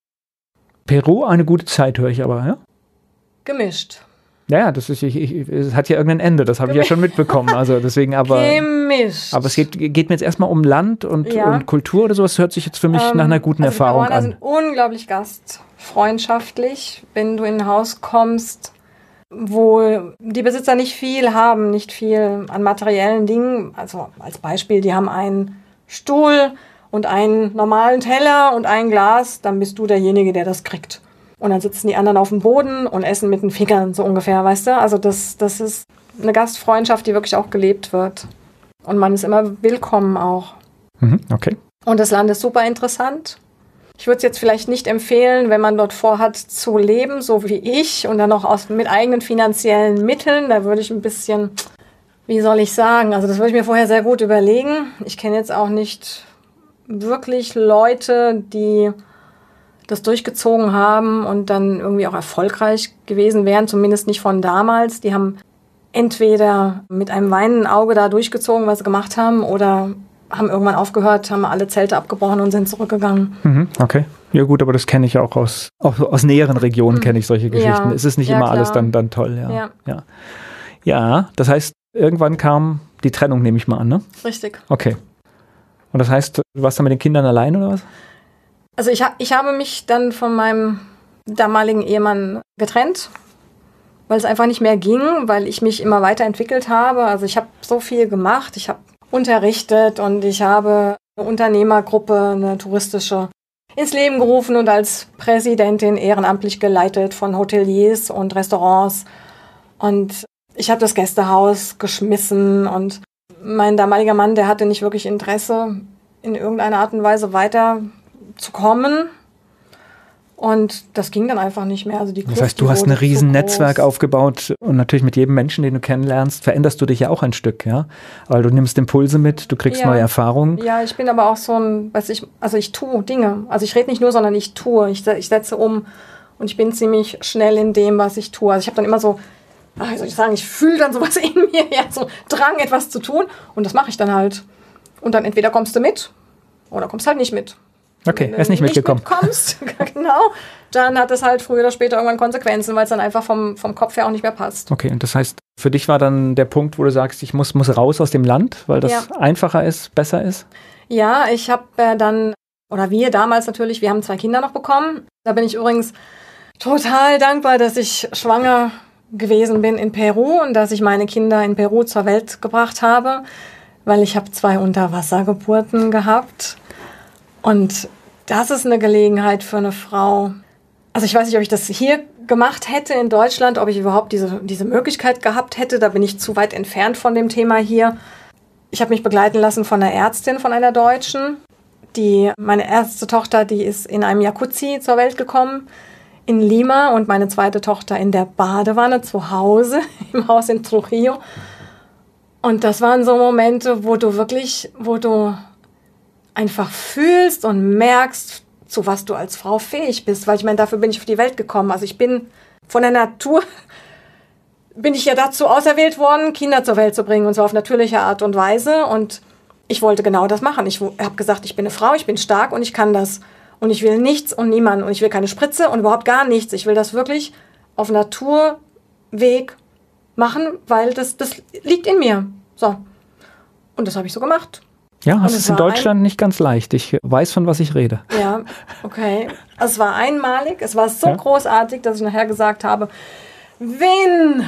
S1: Peru, eine gute Zeit, höre ich aber, ja?
S2: Gemischt.
S1: Ja, ja, das ist, ich, ich, es hat ja irgendein Ende, das habe ich ja schon mitbekommen. Also deswegen, aber.
S2: Gemischt.
S1: Aber es geht, geht mir jetzt erstmal um Land und,
S2: Ja.
S1: und Kultur oder sowas. Hört sich jetzt für mich
S2: Ähm,
S1: nach einer guten
S2: also
S1: Erfahrung
S2: die Peruaner
S1: an.
S2: sind unglaublich gastfreundschaftlich. Wenn du in ein Haus kommst, wo die Besitzer nicht viel haben, nicht viel an materiellen Dingen. Also als Beispiel, die haben einen Stuhl und einen normalen Teller und ein Glas, dann bist du derjenige, der das kriegt. Und dann sitzen die anderen auf dem Boden und essen mit den Fingern, so ungefähr, weißt du? Also das, das ist eine Gastfreundschaft, die wirklich auch gelebt wird. Und man ist immer willkommen auch.
S1: Mhm, okay.
S2: Und das Land ist super interessant. Ich würde es jetzt vielleicht nicht empfehlen, wenn man dort vorhat zu leben, so wie ich, und dann noch aus, mit eigenen finanziellen Mitteln. Da würde ich ein bisschen, wie soll ich sagen, also das würde ich mir vorher sehr gut überlegen. Ich kenne jetzt auch nicht wirklich Leute, die das durchgezogen haben und dann irgendwie auch erfolgreich gewesen wären, zumindest nicht von damals. Die haben entweder mit einem weinenden Auge da durchgezogen, was sie gemacht haben, oder haben irgendwann aufgehört, haben alle Zelte abgebrochen und sind zurückgegangen.
S1: Mhm, okay. Ja gut, aber das kenne ich auch aus, auch aus näheren Regionen kenne ich solche Geschichten.
S2: Ja,
S1: Es ist nicht
S2: ja,
S1: immer
S2: klar.
S1: alles dann, dann toll, ja.
S2: Ja.
S1: ja. Ja, das heißt, irgendwann kam die Trennung, nehme ich mal an, ne?
S2: Richtig.
S1: Okay. Und das heißt, du warst dann mit den Kindern allein oder was?
S2: Also ich, ha- ich habe mich dann von meinem damaligen Ehemann getrennt, weil es einfach nicht mehr ging, weil ich mich immer weiterentwickelt habe. Also ich habe so viel gemacht, ich habe unterrichtet und ich habe eine Unternehmergruppe, eine touristische, ins Leben gerufen und als Präsidentin ehrenamtlich geleitet von Hoteliers und Restaurants. Und ich habe das Gästehaus geschmissen und mein damaliger Mann, der hatte nicht wirklich Interesse, in irgendeiner Art und Weise weiterzukommen. Und das ging dann einfach nicht mehr. Also die
S1: Das
S2: Kluft,
S1: heißt, du
S2: die
S1: hast
S2: wurde
S1: ein riesen
S2: zu
S1: Netzwerk
S2: groß.
S1: aufgebaut und natürlich mit jedem Menschen, den du kennenlernst, veränderst du dich ja auch ein Stück, ja? Weil du nimmst Impulse mit, du kriegst
S2: Ja.
S1: neue Erfahrungen.
S2: Ja, ich bin aber auch so ein, weiß ich, also ich tue Dinge. Also ich rede nicht nur, sondern ich tue. Ich, se- ich setze um und ich bin ziemlich schnell in dem, was ich tue. Also ich habe dann immer so, ach, wie soll ich sagen, ich fühle dann sowas in mir, ja, so Drang, etwas zu tun. Und das mache ich dann halt. Und dann entweder kommst du mit oder kommst halt nicht mit.
S1: Okay,
S2: Wenn
S1: er ist
S2: du
S1: nicht mitgekommen.
S2: mitkommst, genau, dann hat es halt früher oder später irgendwann Konsequenzen, weil es dann einfach vom, vom Kopf her auch nicht mehr passt.
S1: Okay, und das heißt, für dich war dann der Punkt, wo du sagst, ich muss, muss raus aus dem Land, weil das
S2: Ja.
S1: einfacher ist, besser ist?
S2: Ja, ich habe äh, dann, oder wir damals natürlich, wir haben zwei Kinder noch bekommen. Da bin ich übrigens total dankbar, dass ich schwanger gewesen bin in Peru und dass ich meine Kinder in Peru zur Welt gebracht habe, weil ich habe zwei Unterwassergeburten gehabt. Und das ist eine Gelegenheit für eine Frau. Also ich weiß nicht, ob ich das hier gemacht hätte in Deutschland, ob ich überhaupt diese, diese Möglichkeit gehabt hätte. Da bin ich zu weit entfernt von dem Thema hier. Ich habe mich begleiten lassen von einer Ärztin, von einer Deutschen. Die, meine erste Tochter, die ist in einem Jacuzzi zur Welt gekommen, in Lima. Und meine zweite Tochter in der Badewanne zu Hause, im Haus in Trujillo. Und das waren so Momente, wo du wirklich, wo du einfach fühlst und merkst, zu was du als Frau fähig bist. Weil ich meine, dafür bin ich auf die Welt gekommen. Also ich bin von der Natur, bin ich ja dazu auserwählt worden, Kinder zur Welt zu bringen. Und zwar auf natürliche Art und Weise. Und ich wollte genau das machen. Ich habe gesagt, ich bin eine Frau, ich bin stark und ich kann das. Und ich will nichts und niemanden. Und ich will keine Spritze und überhaupt gar nichts. Ich will das wirklich auf Naturweg machen, weil das, das liegt in mir. So. Und das habe ich so gemacht.
S1: Ja, hast es in Deutschland nicht ganz leicht. Ich weiß, von was ich rede.
S2: Ja, okay. Also es war einmalig. Es war so ja. großartig, dass ich nachher gesagt habe, wenn,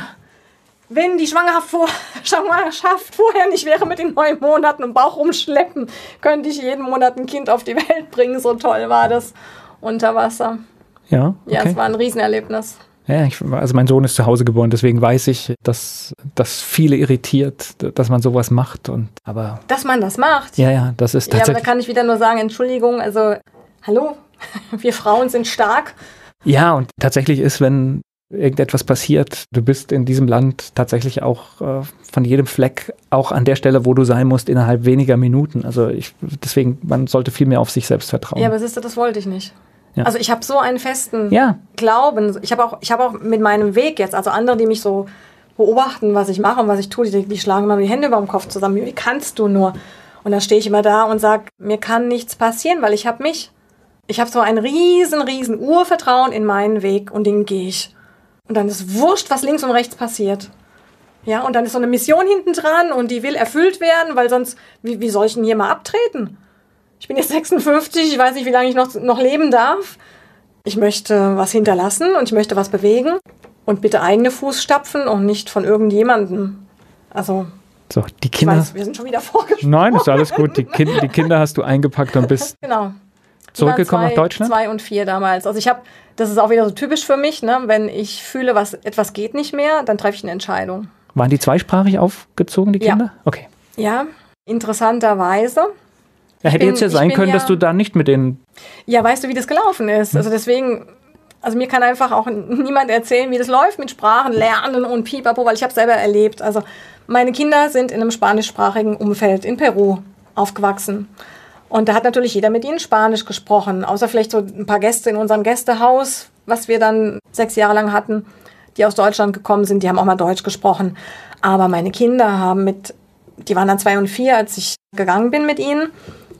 S2: wenn die Schwangerschaft, vor, Schwangerschaft vorher nicht wäre mit den neun Monaten im Bauch rumschleppen, könnte ich jeden Monat ein Kind auf die Welt bringen. So toll war das unter Wasser.
S1: Ja, okay.
S2: Ja, es war ein Riesenerlebnis.
S1: Ja, ich, also mein Sohn ist zu Hause geboren, deswegen weiß ich, dass das viele irritiert, dass man sowas macht. Und, aber
S2: dass man das macht?
S1: Ja, ja, das ist tatsächlich...
S2: Ja, aber da kann ich wieder nur sagen, Entschuldigung, also hallo, wir Frauen sind stark.
S1: Ja, und tatsächlich ist, wenn irgendetwas passiert, du bist in diesem Land tatsächlich auch äh, von jedem Fleck, auch an der Stelle, wo du sein musst, innerhalb weniger Minuten. Also ich, deswegen, man sollte viel mehr auf sich selbst vertrauen.
S2: Ja, aber siehst du, das wollte ich nicht. Ja. Also ich habe so einen festen
S1: ja.
S2: Glauben. Ich habe auch, ich habe auch mit meinem Weg jetzt, also andere, die mich so beobachten, was ich mache und was ich tue, die, die schlagen immer die Hände über dem Kopf zusammen. Wie kannst du nur? Und dann stehe ich immer da und sage, mir kann nichts passieren, weil ich habe mich. Ich habe so ein riesen, riesen Urvertrauen in meinen Weg und den gehe ich. Und dann ist wurscht, was links und rechts passiert. Ja, und dann ist so eine Mission hinten dran und die will erfüllt werden, weil sonst, wie, wie soll ich denn hier mal abtreten? Ich bin jetzt sechsundfünfzig, ich weiß nicht, wie lange ich noch, noch leben darf. Ich möchte was hinterlassen und ich möchte was bewegen. Und bitte eigene Fußstapfen und nicht von irgendjemandem. Also,
S1: so, die Kinder.
S2: Ich weiß, wir sind schon wieder vorgesprochen.
S1: Nein, ist alles gut. Die, kind, die Kinder hast du eingepackt und bist
S2: genau.
S1: zurückgekommen
S2: zwei,
S1: nach Deutschland?
S2: Zwei und vier damals. Also ich habe, das ist auch wieder so typisch für mich, ne? Wenn ich fühle, was etwas geht nicht mehr, dann treffe ich eine Entscheidung.
S1: Waren die zweisprachig aufgezogen, die Kinder?
S2: Ja.
S1: Okay.
S2: Ja, interessanterweise.
S1: Ja, hätte bin, jetzt ja sein können, ja, dass du da nicht mit denen...
S2: Ja, weißt du, wie das gelaufen ist? Also deswegen, also mir kann einfach auch niemand erzählen, wie das läuft mit Sprachen, Lernen und Pipapo, weil ich habe es selber erlebt. Also meine Kinder sind in einem spanischsprachigen Umfeld in Peru aufgewachsen. Und da hat natürlich jeder mit ihnen Spanisch gesprochen, außer vielleicht so ein paar Gäste in unserem Gästehaus, was wir dann sechs Jahre lang hatten, die aus Deutschland gekommen sind, die haben auch mal Deutsch gesprochen. Aber meine Kinder haben mit, die waren dann zwei und vier, als ich gegangen bin mit ihnen,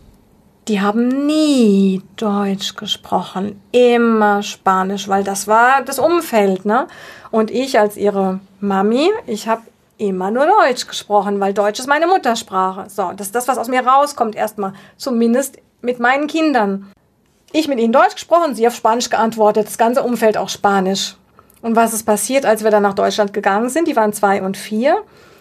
S2: die haben nie Deutsch gesprochen, immer Spanisch, weil das war das Umfeld, ne? Und ich als ihre Mami, ich habe immer nur Deutsch gesprochen, weil Deutsch ist meine Muttersprache. So, das ist das, was aus mir rauskommt erstmal, zumindest mit meinen Kindern. Ich mit ihnen Deutsch gesprochen, sie auf Spanisch geantwortet, das ganze Umfeld auch Spanisch. Und was ist passiert, als wir dann nach Deutschland gegangen sind? Die waren zwei und vier.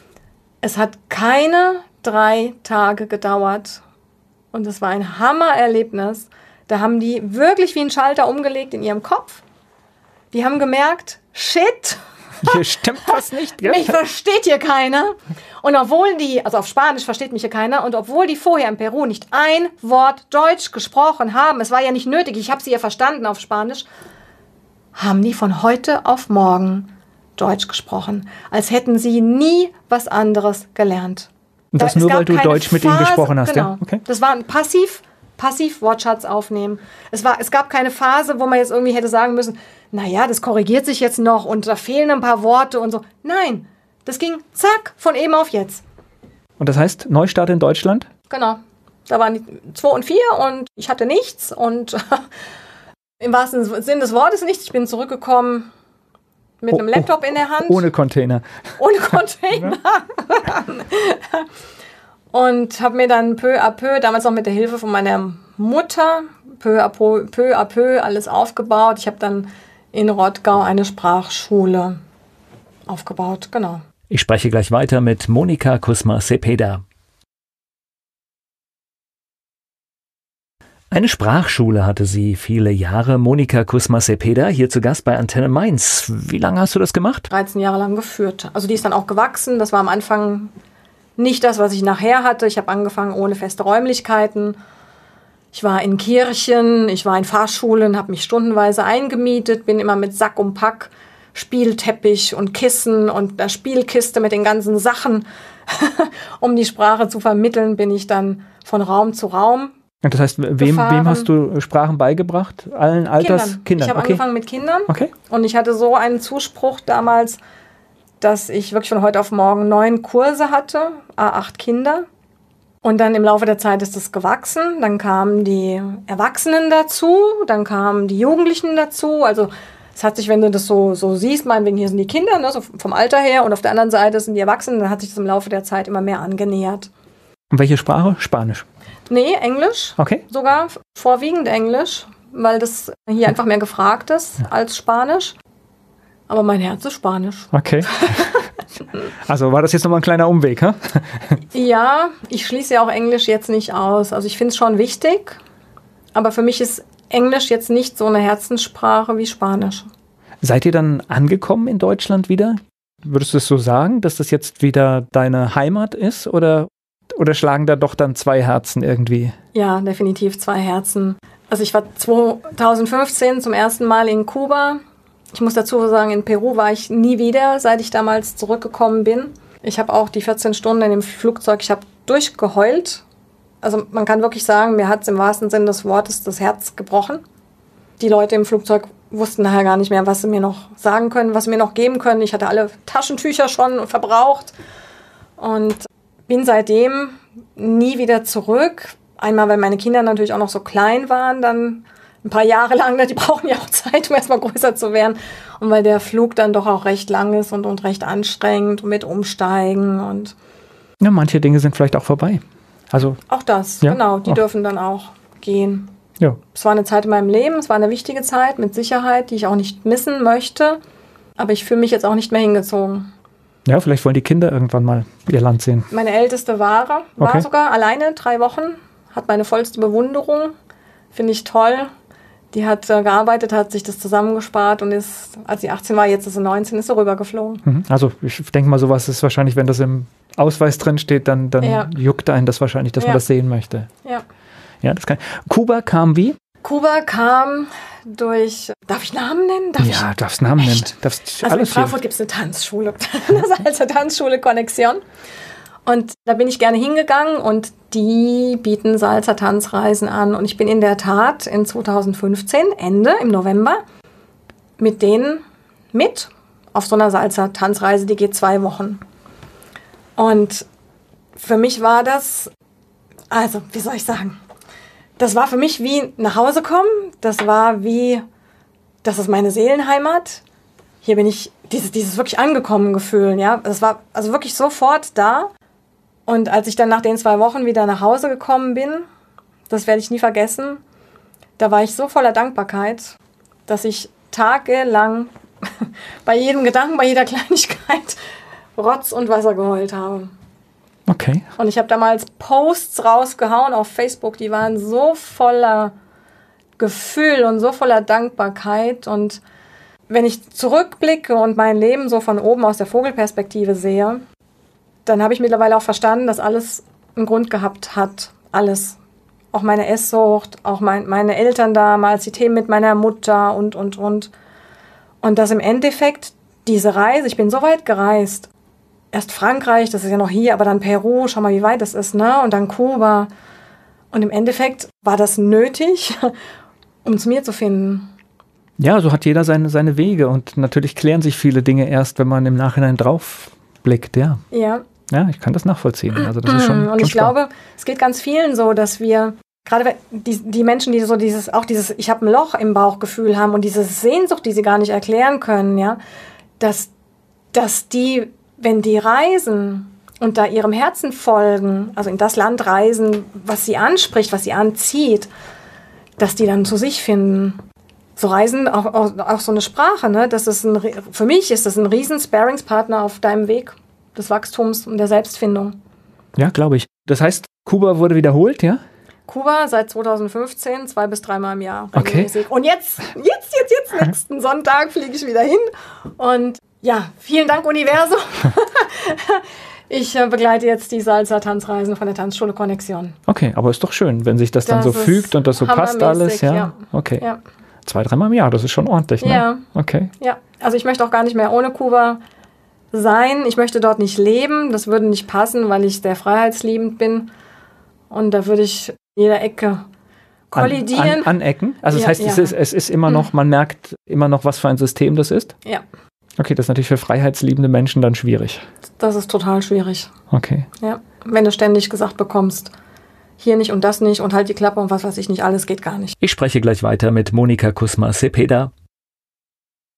S2: Es hat keine drei Tage gedauert. Und es war ein Hammererlebnis. Da haben die wirklich wie ein Schalter umgelegt in ihrem Kopf. Die haben gemerkt, shit,
S1: hier stimmt was nicht. Gell?
S2: Mich versteht hier keiner. Und obwohl die, also auf Spanisch versteht mich hier keiner, und obwohl die vorher in Peru nicht ein Wort Deutsch gesprochen haben, es war ja nicht nötig, ich habe sie ja verstanden auf Spanisch, haben die von heute auf morgen Deutsch gesprochen, als hätten sie nie was anderes gelernt.
S1: Und das da, nur, weil du Deutsch Phase, mit ihnen gesprochen hast,
S2: genau.
S1: Ja? Okay.
S2: Das war ein Passiv, Passiv-Wortschatz aufnehmen. Es war, es gab keine Phase, wo man jetzt irgendwie hätte sagen müssen, naja, das korrigiert sich jetzt noch und da fehlen ein paar Worte und so. Nein, das ging zack, von eben auf jetzt.
S1: Und das heißt, Neustart in Deutschland?
S2: Genau. Da waren die zwei und vier und ich hatte nichts und im wahrsten Sinn des Wortes nichts. Ich bin zurückgekommen mit oh, einem Laptop oh, in der Hand.
S1: Ohne Container.
S2: Ohne Container. Und habe mir dann peu à peu, damals noch mit der Hilfe von meiner Mutter, peu à peu, peu, à peu alles aufgebaut. Ich habe dann in Rottgau eine Sprachschule aufgebaut, genau.
S3: Ich spreche gleich weiter mit Monika Kusma-Cepeda. Eine Sprachschule hatte sie viele Jahre. Monika Kusma-Cepeda, hier zu Gast bei Antenne Mainz. Wie lange hast du das gemacht?
S2: dreizehn Jahre lang geführt. Also die ist dann auch gewachsen. Das war am Anfang nicht das, was ich nachher hatte. Ich habe angefangen ohne feste Räumlichkeiten. Ich war in Kirchen, ich war in Fahrschulen, habe mich stundenweise eingemietet, bin immer mit Sack und Pack, Spielteppich und Kissen und der Spielkiste mit den ganzen Sachen. Um die Sprache zu vermitteln, bin ich dann von Raum zu Raum.
S1: Das heißt, wem, wem hast du Sprachen beigebracht? Allen Alters?
S2: Kindern.
S1: Kindern.
S2: Ich habe
S1: okay.
S2: angefangen mit Kindern.
S1: Okay.
S2: Und ich hatte so einen Zuspruch damals, dass ich wirklich von heute auf morgen neun Kurse hatte, acht Kinder. Und dann im Laufe der Zeit ist es gewachsen. Dann kamen die Erwachsenen dazu, dann kamen die Jugendlichen dazu. Also es hat sich, wenn du das so, so siehst, meinetwegen hier sind die Kinder, ne, so vom Alter her, und auf der anderen Seite sind die Erwachsenen, dann hat sich das im Laufe der Zeit immer mehr angenähert.
S1: Und welche Sprache? Spanisch?
S2: Nee, Englisch.
S1: Okay.
S2: Sogar vorwiegend Englisch, weil das hier einfach mehr gefragt ist ja. als Spanisch. Aber mein Herz ist Spanisch.
S1: Okay. Also war das jetzt nochmal ein kleiner Umweg, hä?
S2: Ja, ich schließe ja auch Englisch jetzt nicht aus. Also ich finde es schon wichtig, aber für mich ist Englisch jetzt nicht so eine Herzenssprache wie Spanisch.
S1: Seid ihr dann angekommen in Deutschland wieder? Würdest du es so sagen, dass das jetzt wieder deine Heimat ist oder, oder schlagen da doch dann zwei Herzen irgendwie?
S2: Ja, definitiv zwei Herzen. Also ich war zweitausendfünfzehn zum ersten Mal in Kuba. Ich muss dazu sagen, in Peru war ich nie wieder, seit ich damals zurückgekommen bin. Ich habe auch die vierzehn Stunden in dem Flugzeug, ich habe durchgeheult. Also man kann wirklich sagen, mir hat es im wahrsten Sinne des Wortes das Herz gebrochen. Die Leute im Flugzeug wussten nachher gar nicht mehr, was sie mir noch sagen können, was sie mir noch geben können. Ich hatte alle Taschentücher schon verbraucht und bin seitdem nie wieder zurück. Einmal, weil meine Kinder natürlich auch noch so klein waren, dann ein paar Jahre lang, die brauchen ja auch Zeit, um erstmal größer zu werden. Und weil der Flug dann doch auch recht lang ist und, und recht anstrengend mit Umsteigen und
S1: ja, manche Dinge sind vielleicht auch vorbei. Also
S2: auch das,
S1: ja,
S2: genau, die
S1: auch.
S2: dürfen dann auch gehen.
S1: Ja.
S2: Es war eine Zeit in meinem Leben, es war eine wichtige Zeit mit Sicherheit, die ich auch nicht missen möchte. Aber ich fühle mich jetzt auch nicht mehr hingezogen.
S1: Ja, vielleicht wollen die Kinder irgendwann mal ihr Land sehen.
S2: Meine älteste war, war
S1: okay.
S2: sogar alleine, drei Wochen, hat meine vollste Bewunderung, finde ich toll. Die hat äh, gearbeitet, hat sich das zusammengespart und ist, als sie achtzehn war, jetzt ist sie neunzehn, ist sie rübergeflogen.
S1: Mhm. Also ich denke mal, sowas ist wahrscheinlich, wenn das im Ausweis drin steht, dann, dann
S2: ja.
S1: juckt einen das wahrscheinlich, dass
S2: ja.
S1: man das sehen möchte.
S2: Ja.
S1: Ja, das kann. Kuba kam wie?
S2: Kuba kam durch, darf ich Namen nennen? Darf
S1: ja,
S2: ich?
S1: darfst Namen nennen. Darfst
S2: also
S1: alles
S2: in Frankfurt gibt es eine Tanzschule, das heißt eine Tanzschule Connexion. Und da bin ich gerne hingegangen und die bieten Salsa-Tanzreisen an. Und ich bin in der Tat in zweitausendfünfzehn, Ende, im November, mit denen mit auf so einer Salsa-Tanzreise, die geht zwei Wochen. Und für mich war das, also wie soll ich sagen, das war für mich wie nach Hause kommen, das war wie, das ist meine Seelenheimat. Hier bin ich, dieses, dieses wirklich angekommen Gefühl, ja, das war also wirklich sofort da. Und als ich dann nach den zwei Wochen wieder nach Hause gekommen bin, das werde ich nie vergessen, da war ich so voller Dankbarkeit, dass ich tagelang bei jedem Gedanken, bei jeder Kleinigkeit Rotz und Wasser geheult habe.
S1: Okay.
S2: Und ich habe damals Posts rausgehauen auf Facebook, die waren so voller Gefühl und so voller Dankbarkeit. Und wenn ich zurückblicke und mein Leben so von oben aus der Vogelperspektive sehe, dann habe ich mittlerweile auch verstanden, dass alles einen Grund gehabt hat. Alles. Auch meine Esssucht, auch mein, meine Eltern damals, die Themen mit meiner Mutter und, und, und. Und dass im Endeffekt diese Reise, ich bin so weit gereist, erst Frankreich, das ist ja noch hier, aber dann Peru, schau mal, wie weit das ist, ne? Und dann Kuba. Und im Endeffekt war das nötig, um zu mir zu finden.
S1: Ja, so hat jeder seine, seine Wege und natürlich klären sich viele Dinge erst, wenn man im Nachhinein drauf blickt, ja.
S2: Ja.
S1: Ja, ich kann das nachvollziehen. Also das ist schon,
S2: und
S1: schon
S2: ich
S1: spannend.
S2: glaube, es geht ganz vielen so, dass wir, gerade die, die Menschen, die so dieses, auch dieses, ich habe ein Loch im Bauchgefühl haben und diese Sehnsucht, die sie gar nicht erklären können, ja, dass, dass die, wenn die reisen und da ihrem Herzen folgen, also in das Land reisen, was sie anspricht, was sie anzieht, dass die dann zu sich finden. So Reisen, auch, auch, auch so eine Sprache, ne? Das ist ein, für mich ist das ein riesen Sparringspartner auf deinem Weg des Wachstums und der Selbstfindung.
S1: Ja, glaube ich. Das heißt, Kuba wurde wiederholt, ja?
S2: Kuba seit zweitausendfünfzehn, zwei bis dreimal im Jahr.
S1: Okay.
S2: Und jetzt, jetzt, jetzt, jetzt, nächsten Sonntag fliege ich wieder hin. Und ja, vielen Dank, Universum. Ich äh, begleite jetzt die Salsa-Tanzreisen von der Tanzschule Connexion.
S1: Okay, aber ist doch schön, wenn sich das, das dann so fügt und das so passt alles. Ja,
S2: ja.
S1: Okay.
S2: Ja.
S1: Zwei, dreimal im Jahr, das ist schon ordentlich, ne?
S2: Ja.
S1: Okay.
S2: Ja, also ich möchte auch gar nicht mehr ohne Kuba sein. Ich möchte dort nicht leben. Das würde nicht passen, weil ich sehr freiheitsliebend bin. Und da würde ich in jeder Ecke kollidieren.
S1: An, an, anecken? Also das
S2: ja,
S1: heißt,
S2: ja.
S1: es, ist, es ist immer noch, man merkt immer noch, was für ein System das ist?
S2: Ja.
S1: Okay, das ist natürlich für freiheitsliebende Menschen dann schwierig.
S2: Das ist total schwierig.
S1: Okay.
S2: Ja, wenn du ständig gesagt bekommst, hier nicht und das nicht und halt die Klappe und was weiß ich nicht, alles geht gar nicht.
S3: Ich spreche gleich weiter mit Monika Kusma-Cepeda.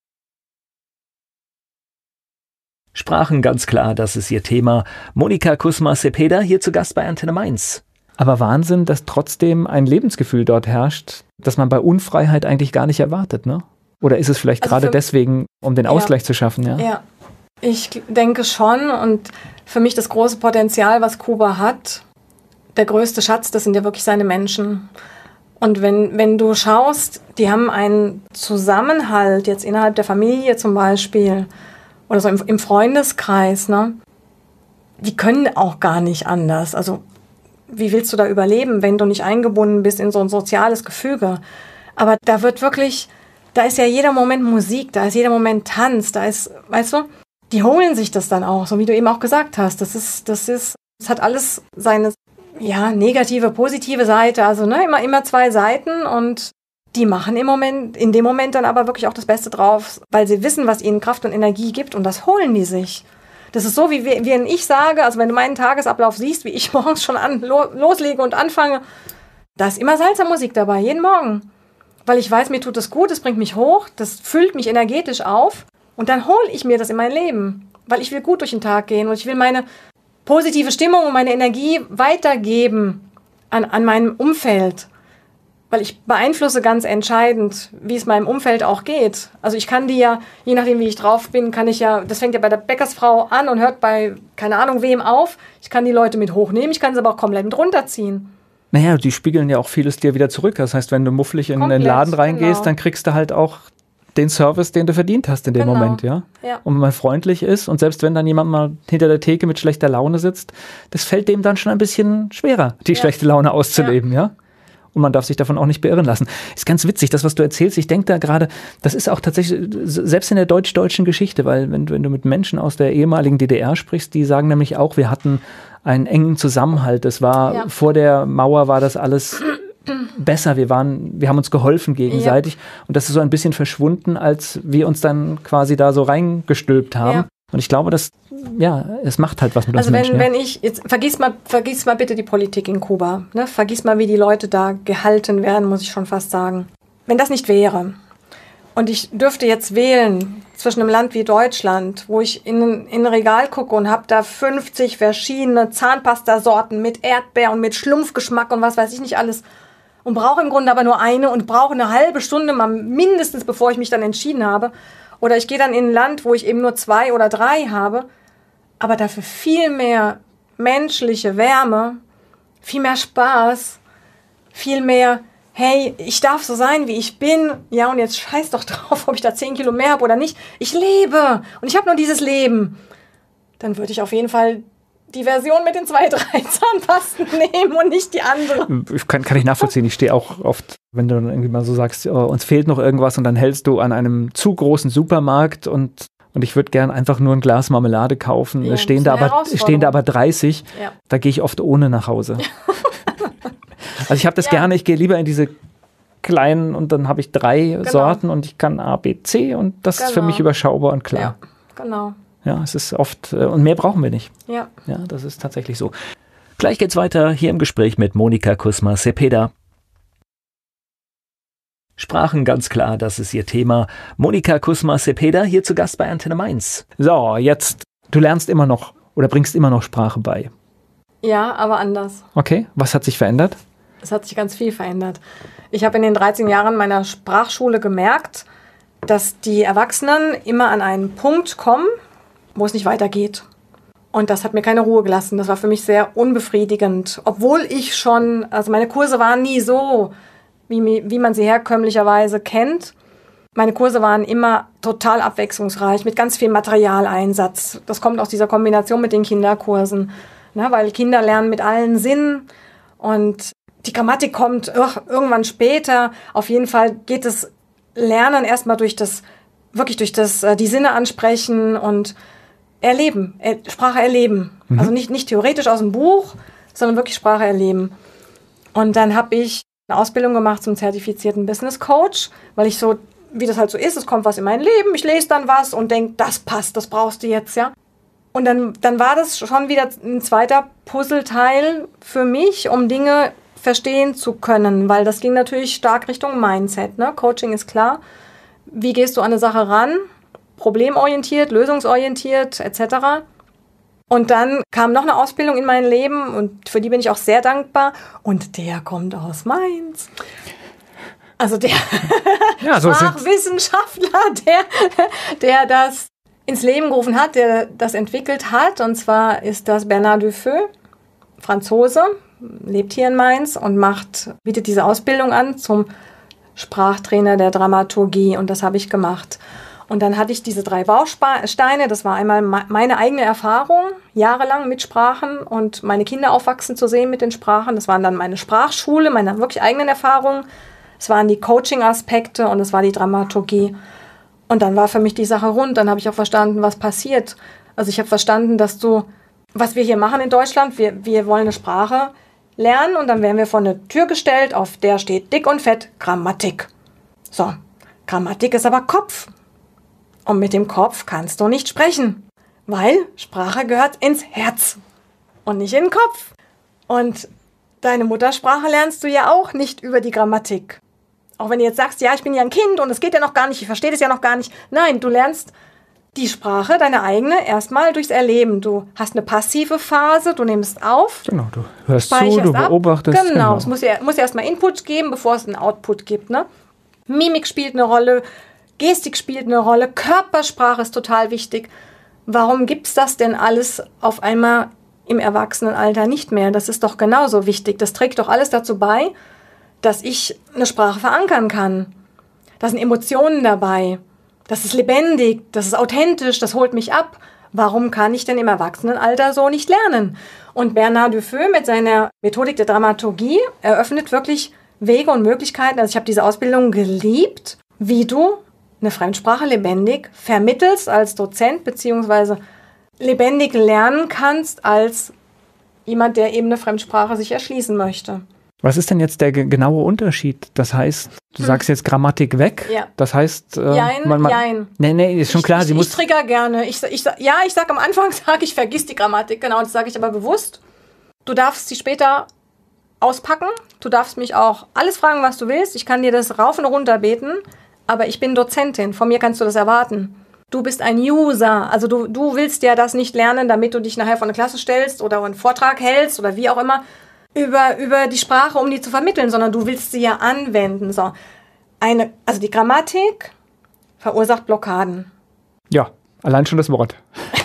S3: Sprachen ganz klar, das ist ihr Thema. Monika Kusma-Cepeda hier zu Gast bei Antenne Mainz.
S1: Aber Wahnsinn, dass trotzdem ein Lebensgefühl dort herrscht, das man bei Unfreiheit eigentlich gar nicht erwartet, ne? Oder ist es vielleicht also gerade deswegen, um den Ausgleich ja. zu schaffen? Ja?
S2: ja, ich denke schon. Und für mich das große Potenzial, was Kuba hat, der größte Schatz, das sind ja wirklich seine Menschen. Und wenn, wenn du schaust, die haben einen Zusammenhalt, jetzt innerhalb der Familie zum Beispiel, oder so im, im Freundeskreis, ne? Die können auch gar nicht anders. Also wie willst du da überleben, wenn du nicht eingebunden bist in so ein soziales Gefüge? Aber da wird wirklich, da ist ja jeder Moment Musik, da ist jeder Moment Tanz, da ist, weißt du, die holen sich das dann auch, so wie du eben auch gesagt hast. Das ist, das ist, es hat alles seine, ja, negative, positive Seite, also ne, immer, immer zwei Seiten und die machen im Moment, in dem Moment dann aber wirklich auch das Beste drauf, weil sie wissen, was ihnen Kraft und Energie gibt und das holen die sich. Das ist so, wie wenn ich sage, also wenn du meinen Tagesablauf siehst, wie ich morgens schon an, lo, loslege und anfange, da ist immer Salsa-Musik dabei, jeden Morgen. Weil ich weiß, mir tut das gut, es bringt mich hoch, das füllt mich energetisch auf und dann hole ich mir das in mein Leben, weil ich will gut durch den Tag gehen und ich will meine positive Stimmung und meine Energie weitergeben an, an meinem Umfeld. Weil ich beeinflusse ganz entscheidend, wie es meinem Umfeld auch geht. Also ich kann die ja, je nachdem wie ich drauf bin, kann ich ja, das fängt ja bei der Bäckersfrau an und hört bei, keine Ahnung wem auf. Ich kann die Leute mit hochnehmen, ich kann sie aber auch komplett mit runterziehen.
S1: Naja, die spiegeln ja auch vieles dir wieder zurück. Das heißt, wenn du mufflig in komplett, den Laden reingehst, genau. dann kriegst du halt auch den Service, den du verdient hast in dem genau. Moment, ja? ja. Und wenn man freundlich ist und selbst wenn dann jemand mal hinter der Theke mit schlechter Laune sitzt, das fällt dem dann schon ein bisschen schwerer, die ja. schlechte Laune auszuleben, ja? ja? Und man darf sich davon auch nicht beirren lassen. Ist ganz witzig, das, was du erzählst. Ich denke da gerade, das ist auch tatsächlich, selbst in der deutsch-deutschen Geschichte, weil wenn, wenn du mit Menschen aus der ehemaligen D D R sprichst, die sagen nämlich auch, wir hatten einen engen Zusammenhalt. Das war, ja. vor der Mauer war das alles besser. Wir waren, wir haben uns geholfen gegenseitig. Ja. Und das ist so ein bisschen verschwunden, als wir uns dann quasi da so reingestülpt haben. Ja. Und ich glaube, dass, ja, es macht halt was mit uns
S2: Menschen. Also wenn,
S1: ja.
S2: wenn ich, jetzt vergiss mal, vergiss mal bitte die Politik in Kuba, ne? Vergiss mal, wie die Leute da gehalten werden, muss ich schon fast sagen. Wenn das nicht wäre und ich dürfte jetzt wählen zwischen einem Land wie Deutschland, wo ich in, in ein Regal gucke und habe da fünfzig verschiedene Zahnpastasorten mit Erdbeer und mit Schlumpfgeschmack und was weiß ich nicht alles und brauche im Grunde aber nur eine und brauche eine halbe Stunde mal mindestens, bevor ich mich dann entschieden habe. Oder ich gehe dann in ein Land, wo ich eben nur zwei oder drei habe, aber dafür viel mehr menschliche Wärme, viel mehr Spaß, viel mehr, hey, ich darf so sein, wie ich bin. Ja, und jetzt scheiß doch drauf, ob ich da zehn Kilo mehr habe oder nicht. Ich lebe und ich habe nur dieses Leben. Dann würde ich auf jeden Fall die Version mit den zwei, drei Zahnpasten nehmen und nicht die andere.
S1: Kann, kann ich nachvollziehen. Ich stehe auch oft, wenn du dann irgendwie mal so sagst, oh, uns fehlt noch irgendwas und dann hältst du an einem zu großen Supermarkt und, und ich würde gern einfach nur ein Glas Marmelade kaufen. Ja, stehen, da aber, stehen da aber dreißig. Ja. Da gehe ich oft ohne nach Hause. Also ich habe das ja. gerne. Ich gehe lieber in diese kleinen und dann habe ich drei genau. Sorten und ich kann A, B, C und das genau. ist für mich überschaubar und klar.
S2: Ja, genau.
S1: Ja, es ist oft, und mehr brauchen wir nicht.
S2: Ja.
S1: Ja, das ist tatsächlich so.
S3: Gleich geht's weiter hier im Gespräch mit Monika Kusma-Cepeda. Sprachen ganz klar, das ist ihr Thema. Monika Kusma-Cepeda hier zu Gast bei Antenne Mainz.
S1: So, jetzt, du lernst immer noch oder bringst immer noch Sprache bei.
S2: Ja, aber anders.
S1: Okay, was hat sich verändert?
S2: Es hat sich ganz viel verändert. Ich habe in den dreizehn Jahren meiner Sprachschule gemerkt, dass die Erwachsenen immer an einen Punkt kommen, wo es nicht weitergeht. Und das hat mir keine Ruhe gelassen. Das war für mich sehr unbefriedigend. Obwohl ich schon, also meine Kurse waren nie so, wie, wie man sie herkömmlicherweise kennt. Meine Kurse waren immer total abwechslungsreich, mit ganz viel Materialeinsatz. Das kommt aus dieser Kombination mit den Kinderkursen. Ne, weil Kinder lernen mit allen Sinnen und die Grammatik kommt ugh, irgendwann später. Auf jeden Fall geht das Lernen erstmal durch das, wirklich durch das, die Sinne ansprechen und erleben, er, Sprache erleben. Mhm. Also nicht, nicht theoretisch aus dem Buch, sondern wirklich Sprache erleben. Und dann habe ich eine Ausbildung gemacht zum zertifizierten Business Coach, weil ich so, wie das halt so ist, es kommt was in mein Leben, ich lese dann was und denke, das passt, das brauchst du jetzt, ja. Und dann, dann war das schon wieder ein zweiter Puzzleteil für mich, um Dinge verstehen zu können, weil das ging natürlich stark Richtung Mindset, ne? Coaching ist klar. Wie gehst du an eine Sache ran? problemorientiert, lösungsorientiert et cetera. Und dann kam noch eine Ausbildung in mein Leben und für die bin ich auch sehr dankbar. Und der kommt aus Mainz. Also der
S1: ja, so
S2: Sprachwissenschaftler, der, der das ins Leben gerufen hat, der das entwickelt hat. Und zwar ist das Bernard Dufeu, Franzose, lebt hier in Mainz und macht, bietet diese Ausbildung an zum Sprachtrainer der Dramaturgie. Und das habe ich gemacht. Und dann hatte ich diese drei Bausteine. Das war einmal meine eigene Erfahrung, jahrelang mit Sprachen und meine Kinder aufwachsen zu sehen mit den Sprachen. Das waren dann meine Sprachschule, meine wirklich eigenen Erfahrungen. Es waren die Coaching-Aspekte und es war die Dramaturgie. Und dann war für mich die Sache rund. Dann habe ich auch verstanden, was passiert. Also ich habe verstanden, dass du, was wir hier machen in Deutschland, wir, wir wollen eine Sprache lernen und dann werden wir vor eine Tür gestellt, auf der steht dick und fett Grammatik. So, Grammatik ist aber Kopf. Und mit dem Kopf kannst du nicht sprechen, weil Sprache gehört ins Herz und nicht in den Kopf. Und deine Muttersprache lernst du ja auch nicht über die Grammatik. Auch wenn du jetzt sagst, ja, ich bin ja ein Kind und es geht ja noch gar nicht, ich verstehe das ja noch gar nicht. Nein, du lernst die Sprache, deine eigene, erstmal durchs Erleben. Du hast eine passive Phase, du nimmst auf.
S1: Genau, du hörst zu, du
S2: ab.
S1: beobachtest.
S2: Genau, genau. Es muss ja, muss ja erstmal Input geben, bevor es einen Output gibt. Ne? Mimik spielt eine Rolle, Gestik spielt eine Rolle, Körpersprache ist total wichtig. Warum gibt es das denn alles auf einmal im Erwachsenenalter nicht mehr? Das ist doch genauso wichtig. Das trägt doch alles dazu bei, dass ich eine Sprache verankern kann. Da sind Emotionen dabei. Das ist lebendig, das ist authentisch, das holt mich ab. Warum kann ich denn im Erwachsenenalter so nicht lernen? Und Bernard Dufeu mit seiner Methodik der Dramaturgie eröffnet wirklich Wege und Möglichkeiten. Also ich habe diese Ausbildung geliebt, wie du eine Fremdsprache lebendig vermittelst als Dozent, beziehungsweise lebendig lernen kannst als jemand, der eben eine Fremdsprache sich erschließen möchte.
S1: Was ist denn jetzt der ge- genaue Unterschied? Das heißt, du hm. sagst jetzt Grammatik weg.
S2: Ja.
S1: Das heißt, äh,
S2: jein,
S1: man, man,
S2: jein.
S1: Nee, nee, ist schon
S2: ich,
S1: klar.
S2: Ich,
S1: sie
S2: ich,
S1: muss
S2: ich trigger gerne. Ich, ich, ja, ich sage am Anfang, sage ich, vergiss die Grammatik. Genau, das sage ich aber bewusst. Du darfst sie später auspacken. Du darfst mich auch alles fragen, was du willst. Ich kann dir das rauf und runter beten. Aber ich bin Dozentin. Von mir kannst du das erwarten. Du bist ein User. Also du, du willst ja das nicht lernen, damit du dich nachher vor eine Klasse stellst oder einen Vortrag hältst oder wie auch immer. Über, über die Sprache, um die zu vermitteln, sondern du willst sie ja anwenden. So. Eine, also die Grammatik verursacht Blockaden.
S1: Ja, allein schon das Wort.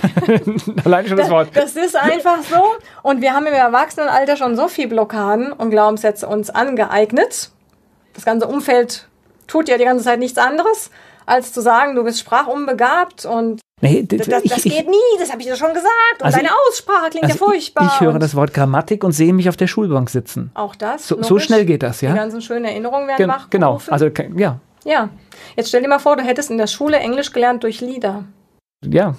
S1: allein schon das, das Wort.
S2: Das ist einfach so. Und wir haben im Erwachsenenalter schon so viel Blockaden und Glaubenssätze uns angeeignet. Das ganze Umfeld tut ja die ganze Zeit nichts anderes, als zu sagen, du bist sprachunbegabt und nee, das, das, das ich, geht nie, das habe ich dir schon gesagt. Und also deine Aussprache klingt also ja furchtbar.
S1: Ich, ich höre das Wort Grammatik und sehe mich auf der Schulbank sitzen.
S2: Auch das.
S1: So, so schnell geht das, ja?
S2: Die ganzen schönen Erinnerungen werden
S1: Gen-
S2: wachgerufen.
S1: Genau, also ja.
S2: Ja, jetzt stell dir mal vor, du hättest in der Schule Englisch gelernt durch Lieder.
S1: Ja.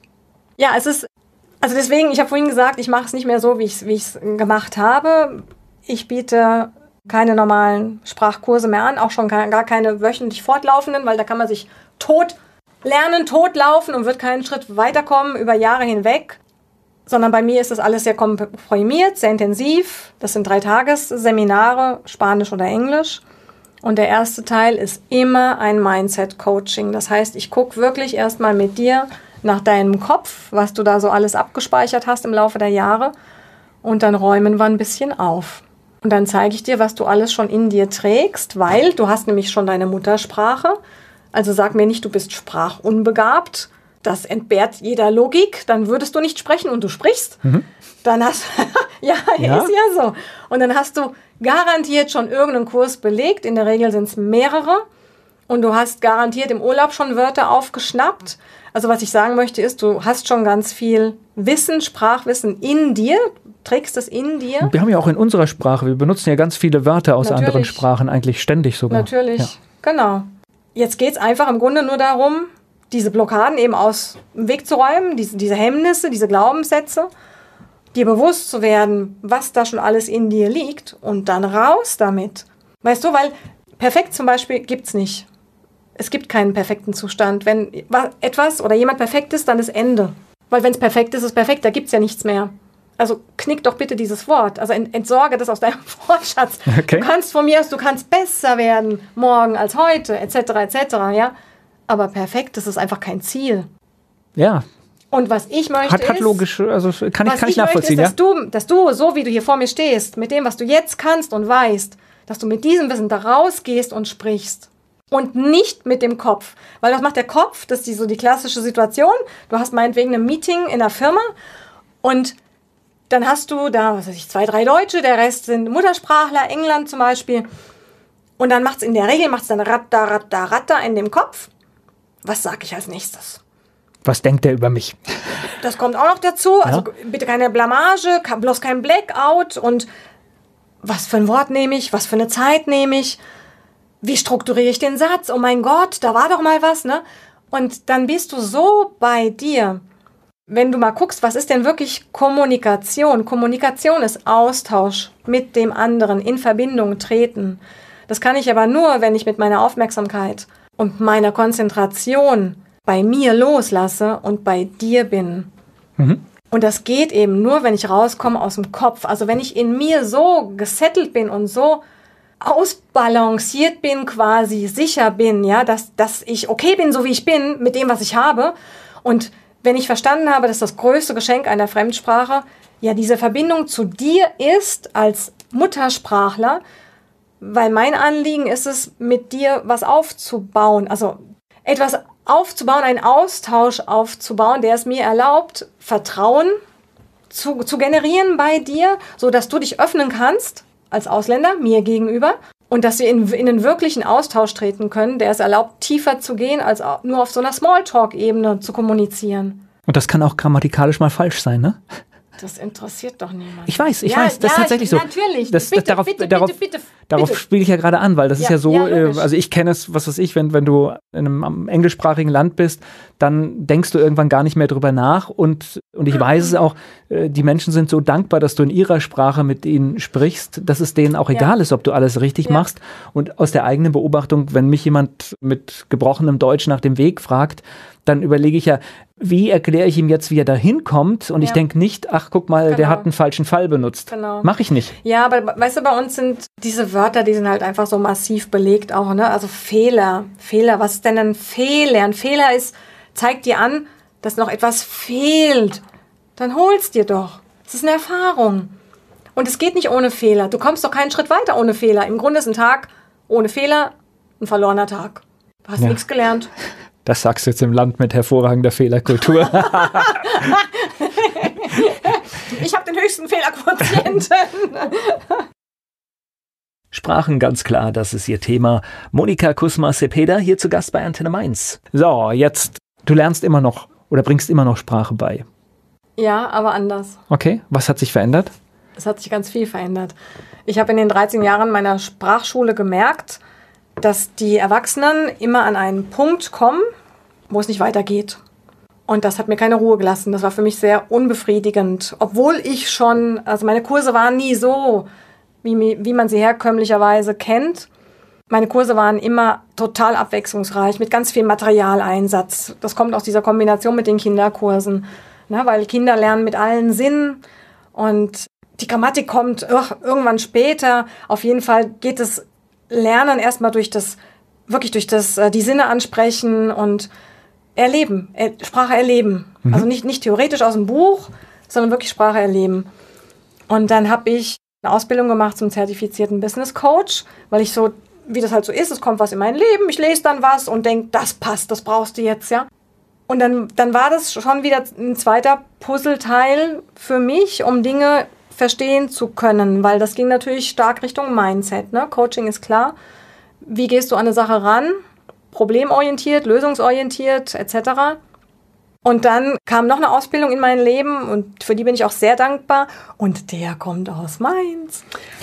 S2: Ja, es ist, also deswegen, ich habe vorhin gesagt, ich mache es nicht mehr so, wie ich es wie ich's gemacht habe. Ich biete keine normalen Sprachkurse mehr an, auch schon gar keine wöchentlich fortlaufenden, weil da kann man sich tot lernen, totlaufen und wird keinen Schritt weiterkommen über Jahre hinweg. Sondern bei mir ist das alles sehr komprimiert, sehr intensiv. Das sind drei Tagesseminare, Spanisch oder Englisch. Und der erste Teil ist immer ein Mindset-Coaching. Das heißt, ich gucke wirklich erstmal mit dir nach deinem Kopf, was du da so alles abgespeichert hast im Laufe der Jahre. Und dann räumen wir ein bisschen auf. Und dann zeige ich dir, was du alles schon in dir trägst, weil du hast nämlich schon deine Muttersprache. Also sag mir nicht, du bist sprachunbegabt. Das entbehrt jeder Logik. Dann würdest du nicht sprechen und du sprichst. Mhm. Dann hast ja, ja, ist ja so. Und dann hast du garantiert schon irgendeinen Kurs belegt. In der Regel sind es mehrere. Und du hast garantiert im Urlaub schon Wörter aufgeschnappt. Also was ich sagen möchte ist, du hast schon ganz viel Wissen, Sprachwissen in dir. Trägst es in dir.
S1: Wir haben ja auch in unserer Sprache, wir benutzen ja ganz viele Wörter aus
S2: Natürlich.
S1: anderen Sprachen, eigentlich ständig sogar.
S2: Natürlich,
S1: ja.
S2: Genau. Jetzt geht es einfach im Grunde nur darum, diese Blockaden eben aus dem Weg zu räumen, diese, diese Hemmnisse, diese Glaubenssätze, dir bewusst zu werden, was da schon alles in dir liegt und dann raus damit. Weißt du, weil perfekt zum Beispiel gibt es nicht. Es gibt keinen perfekten Zustand. Wenn etwas oder jemand perfekt ist, dann ist Ende. Weil wenn es perfekt ist, ist es perfekt, da gibt es ja nichts mehr. Also knick doch bitte dieses Wort. Also entsorge das aus deinem Wortschatz. Okay. Du kannst von mir aus, du kannst besser werden morgen als heute, et cetera et cetera. Ja? Aber perfekt, das ist einfach kein Ziel.
S1: Ja.
S2: Und was ich möchte
S1: hat, hat
S2: ist,
S1: logisch, also kann ich, kann ich
S2: ich
S1: nachvollziehen.
S2: Möchte, ist,
S1: ja?
S2: dass, du, dass du, so wie du hier vor mir stehst, mit dem, was du jetzt kannst und weißt, dass du mit diesem Wissen da rausgehst und sprichst. Und nicht mit dem Kopf. Weil das macht der Kopf, das ist die, so die klassische Situation. Du hast meinetwegen ein Meeting in der Firma und dann hast du da, was weiß ich, zwei, drei Deutsche, der Rest sind Muttersprachler, England zum Beispiel. Und dann macht es in der Regel, macht es dann ratter, ratter, ratter in dem Kopf. Was sage ich als nächstes?
S1: Was denkt der über mich?
S2: Das kommt auch noch dazu. Also ja. Bitte keine Blamage, bloß kein Blackout. Und was für ein Wort nehme ich? Was für eine Zeit nehme ich? Wie strukturiere ich den Satz? Oh mein Gott, da war doch mal was, ne? Und dann bist du so bei dir. Wenn du mal guckst, was ist denn wirklich Kommunikation? Kommunikation ist Austausch mit dem anderen, in Verbindung treten. Das kann ich aber nur, wenn ich mit meiner Aufmerksamkeit und meiner Konzentration bei mir loslasse und bei dir bin. Mhm. Und das geht eben nur, wenn ich rauskomme aus dem Kopf. Also wenn ich in mir so gesettelt bin und so ausbalanciert bin, quasi sicher bin, ja, dass, dass ich okay bin, so wie ich bin, mit dem, was ich habe. Und wenn ich verstanden habe, dass das größte Geschenk einer Fremdsprache ja diese Verbindung zu dir ist als Muttersprachler, weil mein Anliegen ist es, mit dir was aufzubauen, also etwas aufzubauen, einen Austausch aufzubauen, der es mir erlaubt, Vertrauen zu, zu generieren bei dir, so dass du dich öffnen kannst als Ausländer, mir gegenüber, und dass wir in, in einen wirklichen Austausch treten können, der es erlaubt, tiefer zu gehen, als nur auf so einer Smalltalk-Ebene zu kommunizieren.
S1: Und das kann auch grammatikalisch mal falsch sein, ne?
S2: Das interessiert doch niemand.
S1: Ich weiß, ich
S2: ja,
S1: weiß, das
S2: ja,
S1: ist tatsächlich so.
S2: Natürlich,
S1: das,
S2: bitte,
S1: das, darauf,
S2: bitte,
S1: darauf,
S2: bitte, bitte,
S1: darauf
S2: bitte.
S1: spiele ich ja gerade an, weil das
S2: ja,
S1: ist ja so,
S2: ja,
S1: äh, also ich kenne es, was weiß ich, wenn, wenn du in einem englischsprachigen Land bist, dann denkst du irgendwann gar nicht mehr drüber nach und, und ich weiß es auch, äh, die Menschen sind so dankbar, dass du in ihrer Sprache mit ihnen sprichst, dass es denen auch egal ja. ist, ob du alles richtig ja. machst. Und aus der eigenen Beobachtung, wenn mich jemand mit gebrochenem Deutsch nach dem Weg fragt, dann überlege ich ja, wie erkläre ich ihm jetzt, wie er da hinkommt? Und ja. ich denke nicht, ach, guck mal, genau. der hat einen falschen Fall benutzt. Genau. Mach ich nicht.
S2: Ja, aber weißt du, bei uns sind diese Wörter, die sind halt einfach so massiv belegt auch, ne? Also Fehler, Fehler, was ist denn ein Fehler? Ein Fehler ist, zeigt dir an, dass noch etwas fehlt. Dann hol's dir doch. Das ist eine Erfahrung. Und es geht nicht ohne Fehler. Du kommst doch keinen Schritt weiter ohne Fehler. Im Grunde ist ein Tag ohne Fehler ein verlorener Tag. Du hast ja. nichts gelernt.
S1: Das sagst du jetzt im Land mit hervorragender Fehlerkultur.
S2: Ich habe den höchsten Fehlerquotienten.
S3: Sprachen, ganz klar, das ist ihr Thema. Monika Kusma-Cepeda hier zu Gast bei Antenne Mainz.
S1: So, jetzt, du lernst immer noch oder bringst immer noch Sprache bei.
S2: Ja, aber anders.
S1: Okay, was hat sich verändert?
S2: Es hat sich ganz viel verändert. Ich habe in den dreizehn Jahren meiner Sprachschule gemerkt, dass die Erwachsenen immer an einen Punkt kommen, wo es nicht weitergeht. Und das hat mir keine Ruhe gelassen. Das war für mich sehr unbefriedigend. Obwohl ich schon, also meine Kurse waren nie so, wie, wie man sie herkömmlicherweise kennt. Meine Kurse waren immer total abwechslungsreich, mit ganz viel Materialeinsatz. Das kommt aus dieser Kombination mit den Kinderkursen. Ne, weil Kinder lernen mit allen Sinnen und die Grammatik kommt ach, irgendwann später. Auf jeden Fall geht es Lernen erstmal durch das, wirklich durch das, die Sinne ansprechen und erleben, Sprache erleben. Mhm. Also nicht, nicht theoretisch aus dem Buch, sondern wirklich Sprache erleben. Und dann habe ich eine Ausbildung gemacht zum zertifizierten Business Coach, weil ich so, wie das halt so ist, es kommt was in mein Leben, ich lese dann was und denke, das passt, das brauchst du jetzt, ja. Und dann, dann war das schon wieder ein zweiter Puzzleteil für mich, um Dinge verstehen zu können, weil das ging natürlich stark Richtung Mindset, ne? Coaching ist klar. Wie gehst du an eine Sache ran? Problemorientiert, lösungsorientiert et cetera. Und dann kam noch eine Ausbildung in mein Leben und für die bin ich auch sehr dankbar. Und der kommt aus Mainz.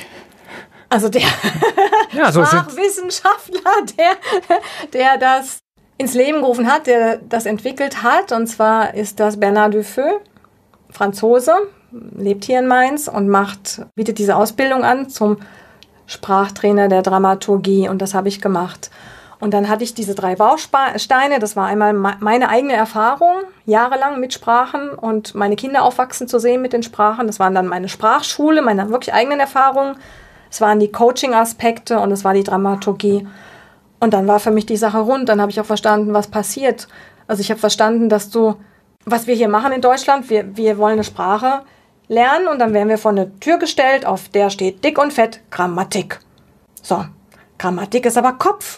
S2: Also der ja, so Sprachwissenschaftler, der, der das ins Leben gerufen hat, der das entwickelt hat. Und zwar ist das Bernard Dufeu, Franzose, lebt hier in Mainz und macht, bietet diese Ausbildung an zum Sprachtrainer der Dramaturgie. Und das habe ich gemacht. Und dann hatte ich diese drei Bausteine. Das war einmal meine eigene Erfahrung, jahrelang mit Sprachen und meine Kinder aufwachsen zu sehen mit den Sprachen. Das waren dann meine Sprachschule, meine wirklich eigenen Erfahrungen. Es waren die Coaching-Aspekte und es war die Dramaturgie. Und dann war für mich die Sache rund. Dann habe ich auch verstanden, was passiert. Also ich habe verstanden, dass du, was wir hier machen in Deutschland, wir, wir wollen eine Sprache lernen und dann werden wir vor eine Tür gestellt, auf der steht dick und fett Grammatik. So, Grammatik ist aber Kopf.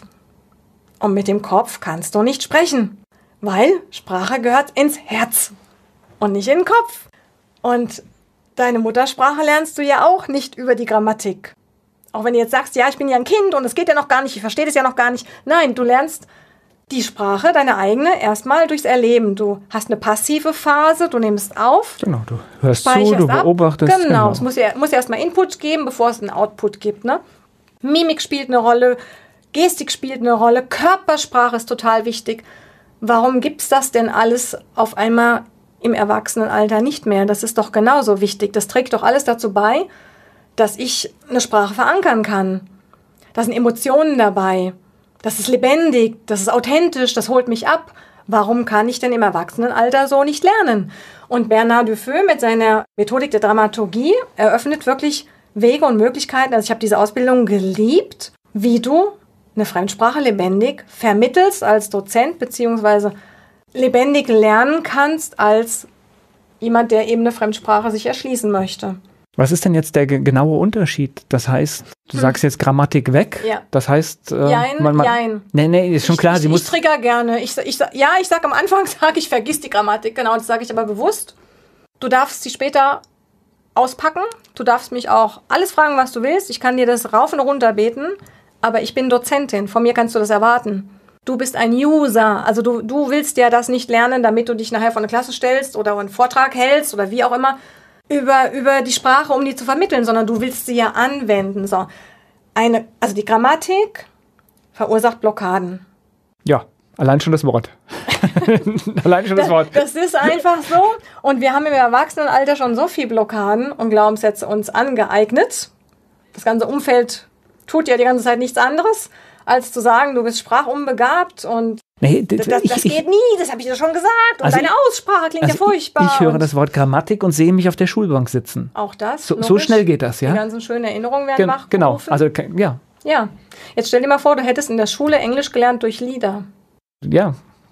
S2: Und mit dem Kopf kannst du nicht sprechen, weil Sprache gehört ins Herz und nicht in den Kopf. Und deine Muttersprache lernst du ja auch nicht über die Grammatik. Auch wenn du jetzt sagst, ja, ich bin ja ein Kind und es geht ja noch gar nicht, ich verstehe das ja noch gar nicht. Nein, du lernst die Sprache, deine eigene, erstmal durchs Erleben. Du hast eine passive Phase, du nimmst auf.
S1: Genau, du hörst zu, du
S2: ab.
S1: beobachtest.
S2: Genau, genau. Es muss ja, muss ja erstmal Input geben, bevor es einen Output gibt. Ne? Mimik spielt eine Rolle, Gestik spielt eine Rolle, Körpersprache ist total wichtig. Warum gibt es das denn alles auf einmal im Erwachsenenalter nicht mehr? Das ist doch genauso wichtig. Das trägt doch alles dazu bei, dass ich eine Sprache verankern kann. Da sind Emotionen dabei. Das ist lebendig, das ist authentisch, das holt mich ab. Warum kann ich denn im Erwachsenenalter so nicht lernen? Und Bernard Dufeux mit seiner Methodik der Dramaturgie eröffnet wirklich Wege und Möglichkeiten. Also ich habe diese Ausbildung geliebt, wie du eine Fremdsprache lebendig vermittelst als Dozent, beziehungsweise lebendig lernen kannst als jemand, der eben eine Fremdsprache sich erschließen möchte.
S1: Was ist denn jetzt der ge- genaue Unterschied? Das heißt, du hm. sagst jetzt Grammatik weg.
S2: Ja.
S1: Das heißt, äh,
S2: jein,
S1: man, man,
S2: jein.
S1: Nee, nee, ist schon
S2: ich,
S1: klar.
S2: Ich,
S1: sie
S2: ich,
S1: muss
S2: ich trigger gerne. Ich, ich, ja, ich sage am Anfang, sage ich, vergiss die Grammatik. Genau, das sage ich aber bewusst. Du darfst sie später auspacken. Du darfst mich auch alles fragen, was du willst. Ich kann dir das rauf und runter beten. Aber ich bin Dozentin. Von mir kannst du das erwarten. Du bist ein User. Also du, du willst ja das nicht lernen, damit du dich nachher vor eine Klasse stellst oder einen Vortrag hältst oder wie auch immer. Über, über die Sprache, um die zu vermitteln, sondern du willst sie ja anwenden. So. Eine, also die Grammatik verursacht Blockaden.
S1: Ja, allein schon das Wort. allein schon das Wort.
S2: Das, das ist einfach so. Und wir haben im Erwachsenenalter schon so viel Blockaden und Glaubenssätze uns angeeignet. Das ganze Umfeld tut ja die ganze Zeit nichts anderes, als zu sagen, du bist sprachunbegabt und
S1: Nee, d-
S2: das, das
S1: ich,
S2: geht
S1: ich,
S2: nie, das habe ich dir schon gesagt. Und
S1: also
S2: deine
S1: ich,
S2: Aussprache klingt
S1: also
S2: ja furchtbar.
S1: Ich, ich höre
S2: und
S1: das Wort Grammatik und sehe mich auf der Schulbank sitzen.
S2: Auch das.
S1: So, so schnell geht das, ja?
S2: Die ganzen schönen Erinnerungen werden
S1: Gen-
S2: wachgerufen.
S1: Genau, also ja.
S2: Ja. Jetzt stell dir mal vor, du hättest in der Schule Englisch gelernt durch Lieder.
S1: Ja.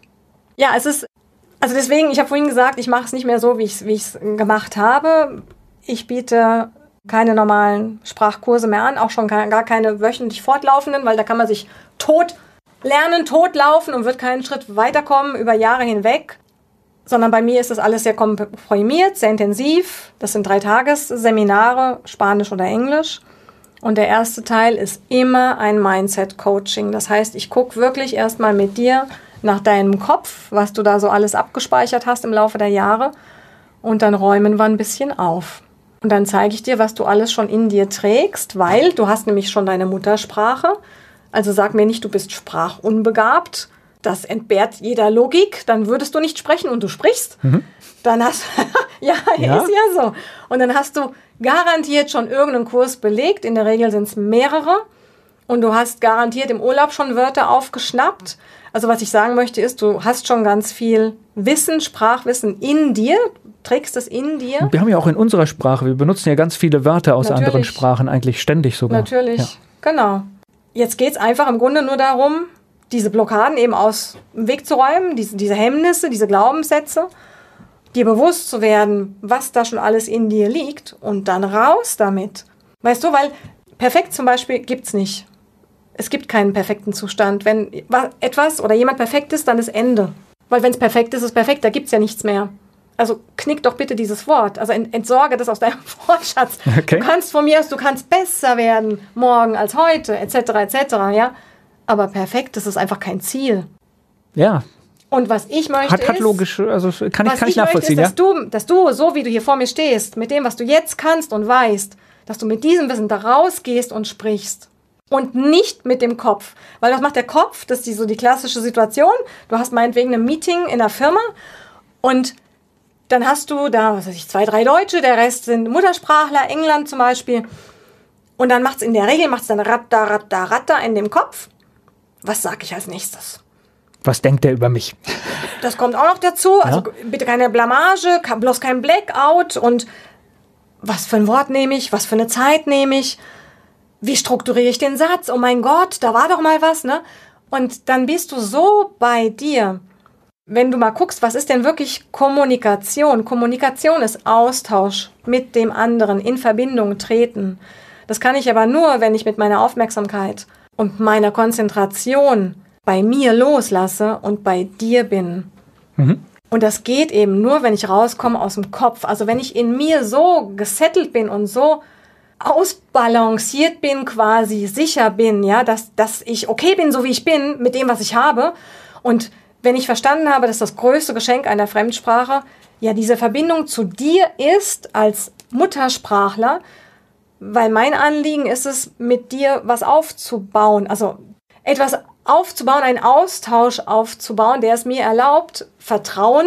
S2: Ja, es ist, also deswegen, ich habe vorhin gesagt, ich mache es nicht mehr so, wie ich es wie ich's gemacht habe. Ich biete keine normalen Sprachkurse mehr an, auch schon gar, gar keine wöchentlich fortlaufenden, weil da kann man sich tot lernen, totlaufen und wird keinen Schritt weiterkommen über Jahre hinweg. Sondern bei mir ist das alles sehr komprimiert, sehr intensiv. Das sind drei Tagesseminare, Spanisch oder Englisch. Und der erste Teil ist immer ein Mindset-Coaching. Das heißt, ich gucke wirklich erstmal mit dir nach deinem Kopf, was du da so alles abgespeichert hast im Laufe der Jahre. Und dann räumen wir ein bisschen auf. Und dann zeige ich dir, was du alles schon in dir trägst, weil du hast nämlich schon deine Muttersprache. Also sag mir nicht, du bist sprachunbegabt. Das entbehrt jeder Logik. Dann würdest du nicht sprechen und du sprichst. Mhm. Dann hast ja, ja, ist ja so. Und dann hast du garantiert schon irgendeinen Kurs belegt. In der Regel sind es mehrere. Und du hast garantiert im Urlaub schon Wörter aufgeschnappt. Also was ich sagen möchte ist, du hast schon ganz viel Wissen, Sprachwissen in dir. Trägst es in dir.
S1: Wir haben ja auch in unserer Sprache, wir benutzen ja ganz viele Wörter aus
S2: Natürlich.
S1: anderen Sprachen, eigentlich ständig sogar.
S2: Natürlich,
S1: ja.
S2: Genau. Jetzt geht es einfach im Grunde nur darum, diese Blockaden eben aus dem Weg zu räumen, diese, diese Hemmnisse, diese Glaubenssätze, dir bewusst zu werden, was da schon alles in dir liegt und dann raus damit. Weißt du, weil perfekt zum Beispiel gibt es nicht. Es gibt keinen perfekten Zustand. Wenn etwas oder jemand perfekt ist, dann ist Ende. Weil wenn es perfekt ist, ist es perfekt, da gibt es ja nichts mehr. Also knick doch bitte dieses Wort. Also entsorge das aus deinem Wortschatz. Okay. Du kannst von mir aus, du kannst besser werden morgen als heute, et cetera, et cetera, ja. Aber perfekt, das ist einfach kein Ziel.
S1: Ja.
S2: Und was ich möchte
S1: hat, hat
S2: ist,
S1: logisch, also kann ich, kann ich nachvollziehen,
S2: möchte, ist,
S1: ja.
S2: dass du, dass du, so wie du hier vor mir stehst, mit dem, was du jetzt kannst und weißt, dass du mit diesem Wissen da rausgehst und sprichst. Und nicht mit dem Kopf. Weil das macht der Kopf, das ist die, so die klassische Situation. Du hast meinetwegen ein Meeting in der Firma und dann hast du da, was weiß ich, zwei, drei Deutsche, der Rest sind Muttersprachler, England zum Beispiel. Und dann macht es in der Regel, macht es dann ratter, ratter, ratter in dem Kopf. Was sage ich als nächstes?
S1: Was denkt der über mich?
S2: Das kommt auch noch dazu. Also ja. Bitte keine Blamage, bloß kein Blackout. Und was für ein Wort nehme ich? Was für eine Zeit nehme ich? Wie strukturiere ich den Satz? Oh mein Gott, da war doch mal was, ne? Und dann bist du so bei dir. Wenn du mal guckst, was ist denn wirklich Kommunikation? Kommunikation ist Austausch mit dem anderen, in Verbindung treten. Das kann ich aber nur, wenn ich mit meiner Aufmerksamkeit und meiner Konzentration bei mir loslasse und bei dir bin. Mhm. Und das geht eben nur, wenn ich rauskomme aus dem Kopf. Also wenn ich in mir so gesettelt bin und so ausbalanciert bin, quasi sicher bin, ja, dass, dass ich okay bin, so wie ich bin, mit dem, was ich habe. Und wenn ich verstanden habe, dass das größte Geschenk einer Fremdsprache ja diese Verbindung zu dir ist als Muttersprachler, weil mein Anliegen ist es, mit dir was aufzubauen, also etwas aufzubauen, einen Austausch aufzubauen, der es mir erlaubt, Vertrauen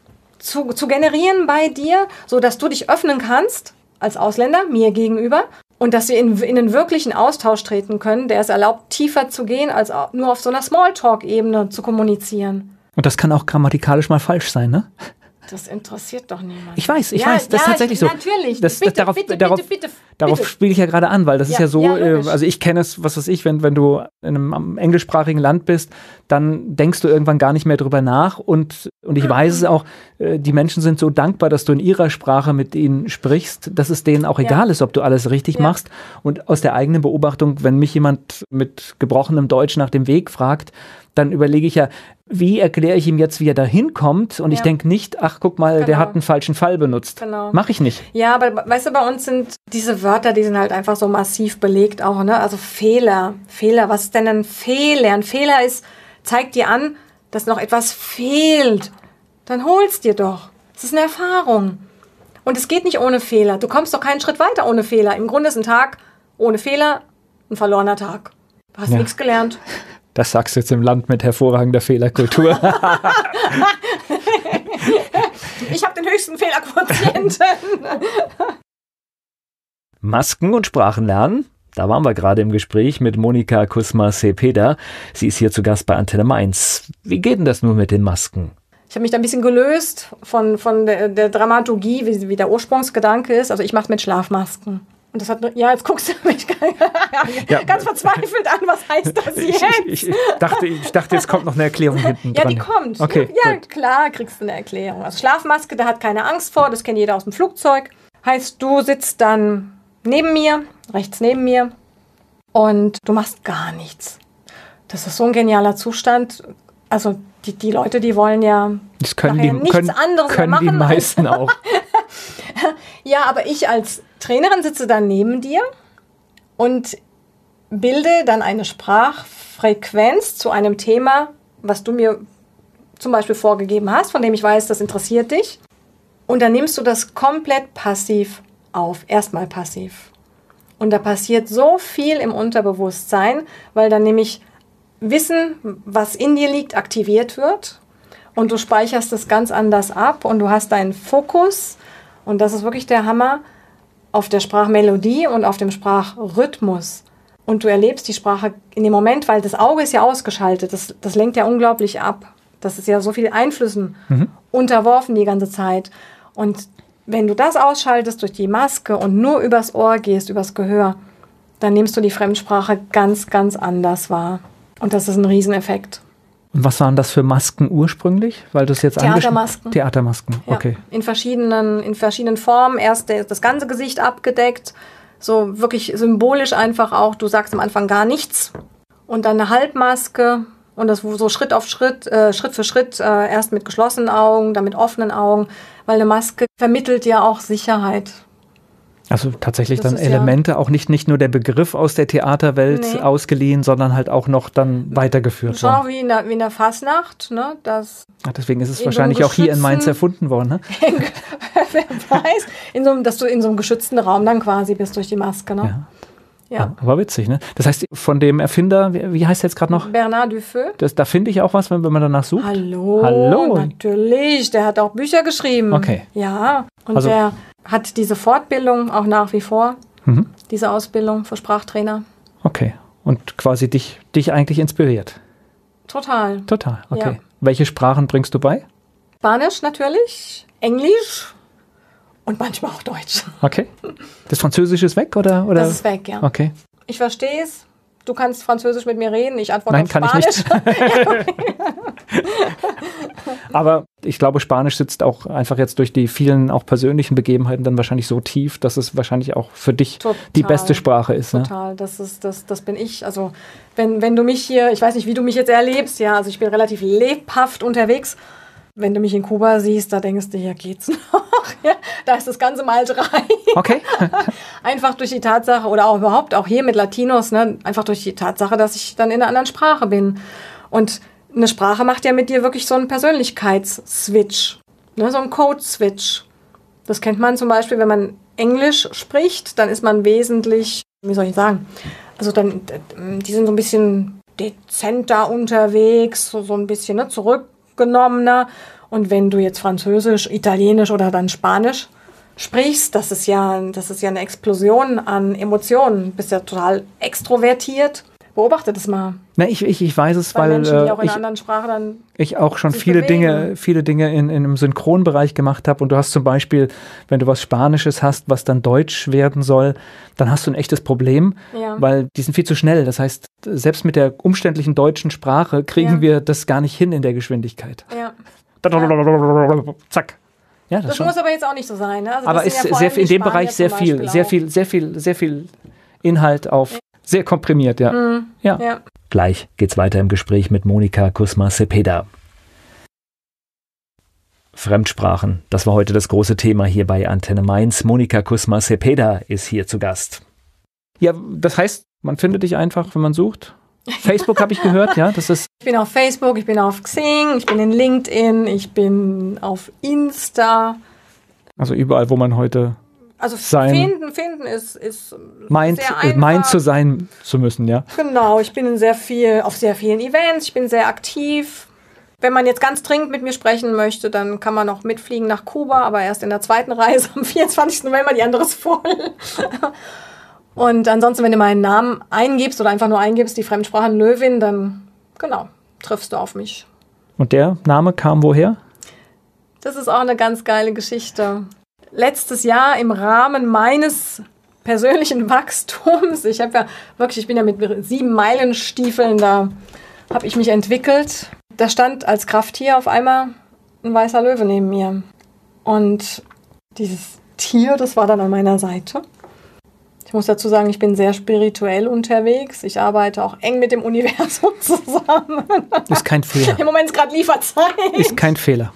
S2: zu, zu generieren bei dir, so dass du dich öffnen kannst als Ausländer mir gegenüber und dass wir in, in einen wirklichen Austausch treten können, der es erlaubt, tiefer zu gehen, als nur auf so einer Smalltalk-Ebene zu kommunizieren.
S1: Und das kann auch grammatikalisch mal falsch sein, ne?
S2: Das interessiert doch niemanden.
S1: Ich weiß, ich
S2: ja,
S1: weiß, das
S2: ja,
S1: ist tatsächlich
S2: ich,
S1: so.
S2: Natürlich,
S1: das,
S2: bitte,
S1: das, darauf,
S2: bitte,
S1: darauf,
S2: bitte, bitte,
S1: darauf
S2: bitte.
S1: spiele ich ja gerade an, weil das
S2: ja,
S1: ist ja so,
S2: ja,
S1: äh, also ich kenne es, was weiß ich, wenn, wenn du in einem englischsprachigen Land bist, dann denkst du irgendwann gar nicht mehr drüber nach und, und ich mhm. weiß es auch, äh, die Menschen sind so dankbar, dass du in ihrer Sprache mit ihnen sprichst, dass es denen auch egal ja. ist, ob du alles richtig ja. machst. Und aus der eigenen Beobachtung, wenn mich jemand mit gebrochenem Deutsch nach dem Weg fragt, dann überlege ich ja, wie erkläre ich ihm jetzt, wie er da hinkommt? Und ja. ich denke nicht, ach, guck mal, genau. der hat einen falschen Fall benutzt. Genau. Mach ich nicht.
S2: Ja, aber weißt du, bei uns sind diese Wörter, die sind halt einfach so massiv belegt auch, ne? Also Fehler, Fehler, was ist denn ein Fehler? Ein Fehler ist, zeigt dir an, dass noch etwas fehlt. Dann hol's dir doch. Es ist eine Erfahrung. Und es geht nicht ohne Fehler. Du kommst doch keinen Schritt weiter ohne Fehler. Im Grunde ist ein Tag ohne Fehler ein verlorener Tag. Du hast ja. nichts gelernt.
S1: Das sagst du jetzt im Land mit hervorragender Fehlerkultur.
S2: Ich habe den höchsten Fehlerquotienten.
S3: Masken und Sprachenlernen. Da waren wir gerade im Gespräch mit Monika Kusma-Cepeda. Sie ist hier zu Gast bei Antenne Mainz. Wie geht denn das nun mit den Masken?
S2: Ich habe mich da ein bisschen gelöst von, von der, der Dramaturgie, wie, wie der Ursprungsgedanke ist. Also ich mache es mit Schlafmasken. Und das hat, ja, jetzt guckst du mich ja. ganz verzweifelt an, was heißt das jetzt?
S1: Ich, ich, ich, dachte, ich dachte, jetzt kommt noch eine Erklärung hinten
S2: ja,
S1: dran.
S2: Ja, die kommt.
S1: Okay,
S2: ja,
S1: gut.
S2: Klar, kriegst du eine Erklärung. Also Schlafmaske, da hat keine Angst vor, das kennt jeder aus dem Flugzeug. Heißt, du sitzt dann neben mir, rechts neben mir und du machst gar nichts. Das ist so ein genialer Zustand. Also die, die Leute, die wollen ja
S1: das können die,
S2: nichts
S1: können,
S2: anderes
S1: können
S2: machen.
S1: Die meisten auch.
S2: Ja, aber ich als Trainerin sitze dann neben dir und bilde dann eine Sprachfrequenz zu einem Thema, was du mir zum Beispiel vorgegeben hast, von dem ich weiß, das interessiert dich. Und dann nimmst du das komplett passiv auf, erstmal passiv. Und da passiert so viel im Unterbewusstsein, weil dann nämlich Wissen, was in dir liegt, aktiviert wird und du speicherst es ganz anders ab und du hast deinen Fokus und das ist wirklich der Hammer auf der Sprachmelodie und auf dem Sprachrhythmus. Und du erlebst die Sprache in dem Moment, weil das Auge ist ja ausgeschaltet, das, das lenkt ja unglaublich ab. Das ist ja so viel Einflüssen mhm. unterworfen die ganze Zeit. Und wenn du das ausschaltest durch die Maske und nur übers Ohr gehst, übers Gehör, dann nimmst du die Fremdsprache ganz, ganz anders wahr. Und das ist ein Rieseneffekt.
S1: Und was waren das für Masken ursprünglich? Weil das jetzt
S2: Theatermasken.
S1: Theatermasken, okay.
S2: Ja, in verschiedenen, in verschiedenen Formen. Erst das ganze Gesicht abgedeckt, so wirklich symbolisch einfach auch. Du sagst am Anfang gar nichts. Und dann eine Halbmaske und das so Schritt auf Schritt, äh, Schritt für Schritt, äh, erst mit geschlossenen Augen, dann mit offenen Augen. Weil eine Maske vermittelt ja auch Sicherheit.
S1: Also tatsächlich
S2: das
S1: dann Elemente, ja auch nicht, nicht nur der Begriff aus der Theaterwelt nee. ausgeliehen, sondern halt auch noch dann weitergeführt
S2: worden. Schon wie in der, wie in der Fasnacht. Ne, das
S1: Ach, deswegen ist es wahrscheinlich so auch hier in Mainz erfunden worden. Ne?
S2: Wer weiß, in so einem, dass du in so einem geschützten Raum dann quasi bist durch die Maske. Ne?
S1: Ja. Ja. Aber witzig, ne? Das heißt, von dem Erfinder, wie, wie heißt der jetzt gerade noch?
S2: Bernard Dufeu.
S1: Das, da finde ich auch was, wenn, wenn man danach sucht.
S2: Hallo,
S1: Hallo,
S2: natürlich. Der hat auch Bücher geschrieben.
S1: Okay.
S2: Ja, und
S1: also,
S2: der hat diese Fortbildung auch nach wie vor, mhm. diese Ausbildung für Sprachtrainer.
S1: Okay, und quasi dich, dich eigentlich inspiriert?
S2: Total.
S1: Total, okay.
S2: Ja.
S1: Welche Sprachen bringst du bei?
S2: Spanisch natürlich, Englisch und manchmal auch Deutsch.
S1: Okay. Das Französische ist weg, oder? oder?
S2: Das ist weg, ja.
S1: Okay.
S2: Ich verstehe es, Du kannst Französisch mit mir reden, ich antworte
S1: Nein,
S2: auf
S1: kann
S2: Spanisch.
S1: ich nicht. Aber ich glaube, Spanisch sitzt auch einfach jetzt durch die vielen auch persönlichen Begebenheiten dann wahrscheinlich so tief, dass es wahrscheinlich auch für dich
S2: Total,
S1: die beste Sprache ist.
S2: Total,
S1: Ne?
S2: das ist, das, das bin ich. Also wenn, wenn du mich hier, ich weiß nicht, wie du mich jetzt erlebst, ja, also ich bin relativ lebhaft unterwegs. Wenn du mich in Kuba siehst, da denkst du, ja, geht's noch? Ja, da ist das Ganze mal drei.
S1: Okay.
S2: Einfach durch die Tatsache, oder auch überhaupt auch hier mit Latinos, ne, einfach durch die Tatsache, dass ich dann in einer anderen Sprache bin. Und eine Sprache macht ja mit dir wirklich so einen Persönlichkeitsswitch, ne, so einen Code-Switch. Das kennt man zum Beispiel, wenn man Englisch spricht, dann ist man wesentlich, wie soll ich sagen, also dann, die sind so ein bisschen dezenter unterwegs, so, so ein bisschen ne, zurückgenommener. Und wenn du jetzt Französisch, Italienisch oder dann Spanisch sprichst, das ist ja, das ist ja eine Explosion an Emotionen. Du bist ja total extrovertiert. Beobachte das mal.
S1: Na, ich, ich, ich weiß es,
S2: Bei
S1: weil
S2: Menschen, die auch in
S1: ich,
S2: einer anderen Sprache dann
S1: ich auch schon
S2: sich
S1: viele
S2: bewegen.
S1: Dinge, viele Dinge in, in einem Synchronbereich gemacht habe. Und du hast zum Beispiel, wenn du was Spanisches hast, was dann Deutsch werden soll, dann hast du ein echtes Problem,
S2: Ja.
S1: weil die sind viel zu schnell. Das heißt, selbst mit der umständlichen deutschen Sprache kriegen
S2: Ja.
S1: wir das gar nicht hin in der Geschwindigkeit.
S2: Ja.
S1: Zack. Ja, das,
S2: Das
S1: schon.
S2: muss aber jetzt auch nicht so sein. Ne? Also
S1: Aber
S2: das
S1: ist
S2: sind ja vor
S1: sehr
S2: allem
S1: viel, in
S2: die
S1: dem Bereich
S2: Spanier
S1: sehr
S2: zum
S1: viel,
S2: Beispiel
S1: sehr
S2: auch.
S1: viel, sehr viel, sehr viel Inhalt auf, sehr komprimiert, ja.
S2: Mhm.
S1: Ja.
S2: Ja.
S3: Gleich geht's weiter im Gespräch mit Monika Kusma-Cepeda. Fremdsprachen, das war heute das große Thema hier bei Antenne Mainz. Monika Kusma-Cepeda ist hier zu Gast.
S1: Ja, das heißt, man findet dich einfach, wenn man sucht. Facebook habe ich gehört, ja, das ist.
S2: Ich bin auf Facebook, ich bin auf Xing, ich bin in LinkedIn, ich bin auf Insta.
S1: Also überall, wo man heute
S2: Also
S1: Sein-
S2: finden, finden ist, ist
S1: meint,
S2: sehr
S1: äh,
S2: einfach.
S1: meint zu sein zu müssen, ja.
S2: Genau, ich bin in sehr viel, auf sehr vielen Events, ich bin sehr aktiv. Wenn man jetzt ganz dringend mit mir sprechen möchte, dann kann man noch mitfliegen nach Kuba, aber erst in der zweiten Reise am vierundzwanzigsten November, die andere ist voll. Und ansonsten, wenn du meinen Namen eingibst oder einfach nur eingibst, die Fremdsprachen Löwin, dann, genau, triffst du auf mich.
S1: Und der Name kam woher?
S2: Das ist auch eine ganz geile Geschichte. Letztes Jahr im Rahmen meines persönlichen Wachstums, ich habe ja wirklich, ich bin ja mit sieben Meilenstiefeln, da habe ich mich entwickelt. Da stand als Krafttier auf einmal ein weißer Löwe neben mir. Und dieses Tier, das war dann an meiner Seite. Ich muss dazu sagen, ich bin sehr spirituell unterwegs. Ich arbeite auch eng mit dem Universum zusammen.
S1: Ist kein Fehler.
S2: Im Moment ist gerade Lieferzeit.
S1: Ist kein Fehler.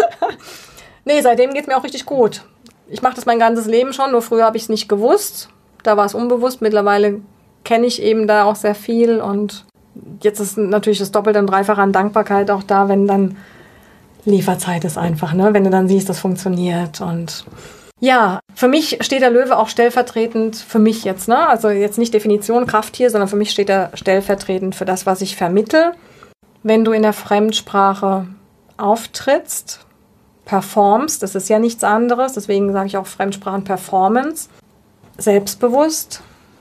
S2: Nee, seitdem geht es mir auch richtig gut. Ich mache das mein ganzes Leben schon, nur früher habe ich es nicht gewusst. Da war es unbewusst. Mittlerweile kenne ich eben da auch sehr viel. Und jetzt ist natürlich das Doppelte und Dreifache an Dankbarkeit auch da, wenn dann Lieferzeit ist einfach, ne? Wenn du dann siehst, das funktioniert. Und ja, für mich steht der Löwe auch stellvertretend, für mich jetzt, ne? Also jetzt nicht Definition Krafttier, sondern für mich steht er stellvertretend für das, was ich vermittle. Wenn du in der Fremdsprache auftrittst, performst, das ist ja nichts anderes, deswegen sage ich auch Fremdsprachen-Performance, selbstbewusst,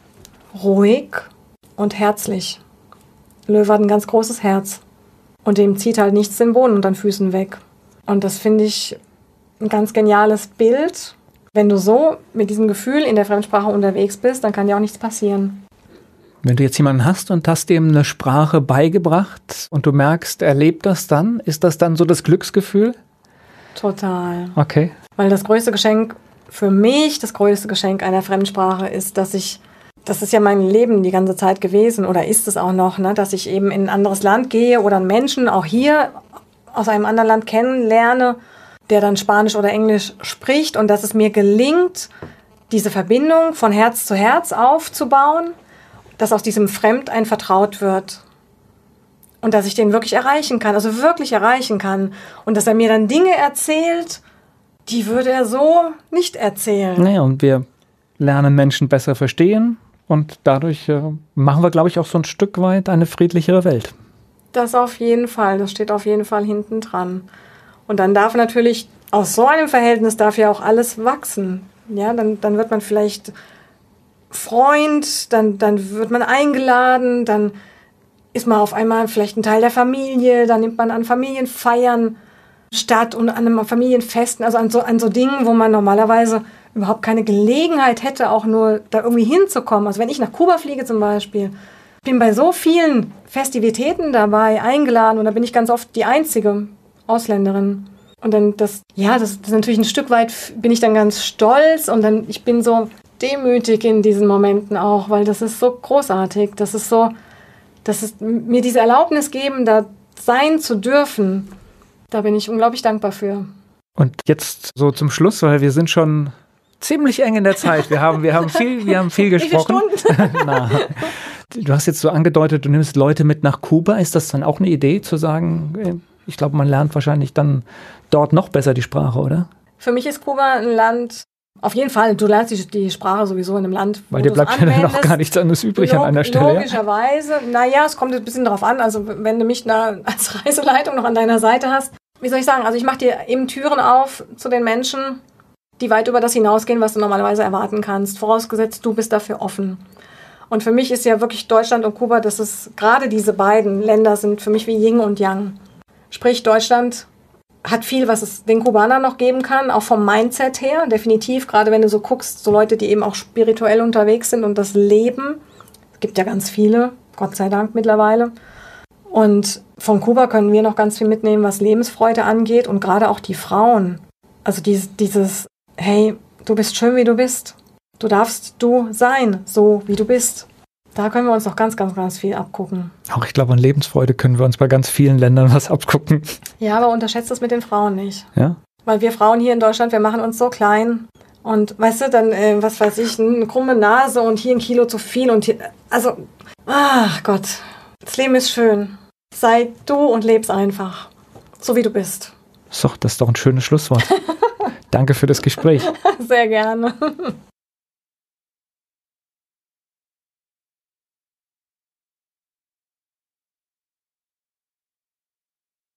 S2: ruhig und herzlich. Löwe hat ein ganz großes Herz und dem zieht halt nichts den Boden unter den Füßen weg. Und das finde ich ein ganz geniales Bild. Wenn du so mit diesem Gefühl in der Fremdsprache unterwegs bist, dann kann dir auch nichts passieren.
S1: Wenn du jetzt jemanden hast und hast ihm eine Sprache beigebracht und du merkst, er lebt das dann, ist das dann so das Glücksgefühl?
S2: Total.
S1: Okay.
S2: Weil das größte Geschenk für mich, das größte Geschenk einer Fremdsprache ist, dass ich, das ist ja mein Leben die ganze Zeit gewesen oder ist es auch noch, ne, dass ich eben in ein anderes Land gehe oder einen Menschen auch hier aus einem anderen Land kennenlerne, der dann Spanisch oder Englisch spricht und dass es mir gelingt, diese Verbindung von Herz zu Herz aufzubauen, dass aus diesem Fremd ein vertraut wird. Und dass ich den wirklich erreichen kann, also wirklich erreichen kann. Und dass er mir dann Dinge erzählt, die würde er so nicht erzählen.
S1: Naja, und wir lernen Menschen besser verstehen und dadurch äh, machen wir, glaube ich, auch so ein Stück weit eine friedlichere Welt.
S2: Das auf jeden Fall, das steht auf jeden Fall hinten dran. Und dann darf natürlich, aus so einem Verhältnis darf ja auch alles wachsen. Ja, dann, dann wird man vielleicht Freund, dann, dann wird man eingeladen, dann ist man auf einmal vielleicht ein Teil der Familie, dann nimmt man an Familienfeiern statt und an einem Familienfesten, also an so, an so Dingen, wo man normalerweise überhaupt keine Gelegenheit hätte, auch nur da irgendwie hinzukommen. Also wenn ich nach Kuba fliege zum Beispiel, bin bei so vielen Festivitäten dabei, eingeladen und da bin ich ganz oft die einzige Ausländerin. Und dann das, ja, das, das ist natürlich ein Stück weit, bin ich dann ganz stolz und dann, ich bin so demütig in diesen Momenten auch, weil das ist so großartig, das ist so, das ist mir diese Erlaubnis geben, da sein zu dürfen, da bin ich unglaublich dankbar für.
S1: Und jetzt so zum Schluss, weil wir sind schon ziemlich eng in der Zeit. Wir haben, wir haben viel, wir haben viel gesprochen.
S2: Wie viele Stunden?
S1: Na, du hast jetzt so angedeutet, du nimmst Leute mit nach Kuba. Ist das dann auch eine Idee zu sagen, ich glaube, man lernt wahrscheinlich dann dort noch besser die Sprache, oder?
S2: Für mich ist Kuba ein Land, auf jeden Fall, du lernst die, die Sprache sowieso in einem Land,
S1: weil dir bleibt ja dann auch gar nichts anderes übrig
S2: Log-
S1: an einer Stelle.
S2: Logischerweise, naja, es kommt ein bisschen darauf an, also wenn du mich da als Reiseleitung noch an deiner Seite hast, wie soll ich sagen, also ich mache dir eben Türen auf zu den Menschen, die weit über das hinausgehen, was du normalerweise erwarten kannst, vorausgesetzt, du bist dafür offen. Und für mich ist ja wirklich Deutschland und Kuba, das ist, gerade diese beiden Länder sind für mich wie Yin und Yang. Sprich, Deutschland hat viel, was es den Kubanern noch geben kann, auch vom Mindset her, definitiv, gerade wenn du so guckst, so Leute, die eben auch spirituell unterwegs sind und das leben. Es gibt ja ganz viele, Gott sei Dank mittlerweile. Und von Kuba können wir noch ganz viel mitnehmen, was Lebensfreude angeht und gerade auch die Frauen. Also dieses, dieses, hey, du bist schön, wie du bist. Du darfst du sein, so wie du bist. Da können wir uns noch ganz, ganz, ganz viel abgucken.
S1: Auch ich glaube, an Lebensfreude können wir uns bei ganz vielen Ländern was abgucken.
S2: Ja, aber unterschätzt das mit den Frauen nicht.
S1: Ja?
S2: Weil wir Frauen hier in Deutschland, wir machen uns so klein. Und weißt du, dann, äh, was weiß ich, eine krumme Nase und hier ein Kilo zu viel. Und hier, also, ach Gott, das Leben ist schön. Sei du und leb's einfach, so wie du bist.
S1: So, das ist doch ein schönes Schlusswort. Danke für das Gespräch.
S2: Sehr gerne.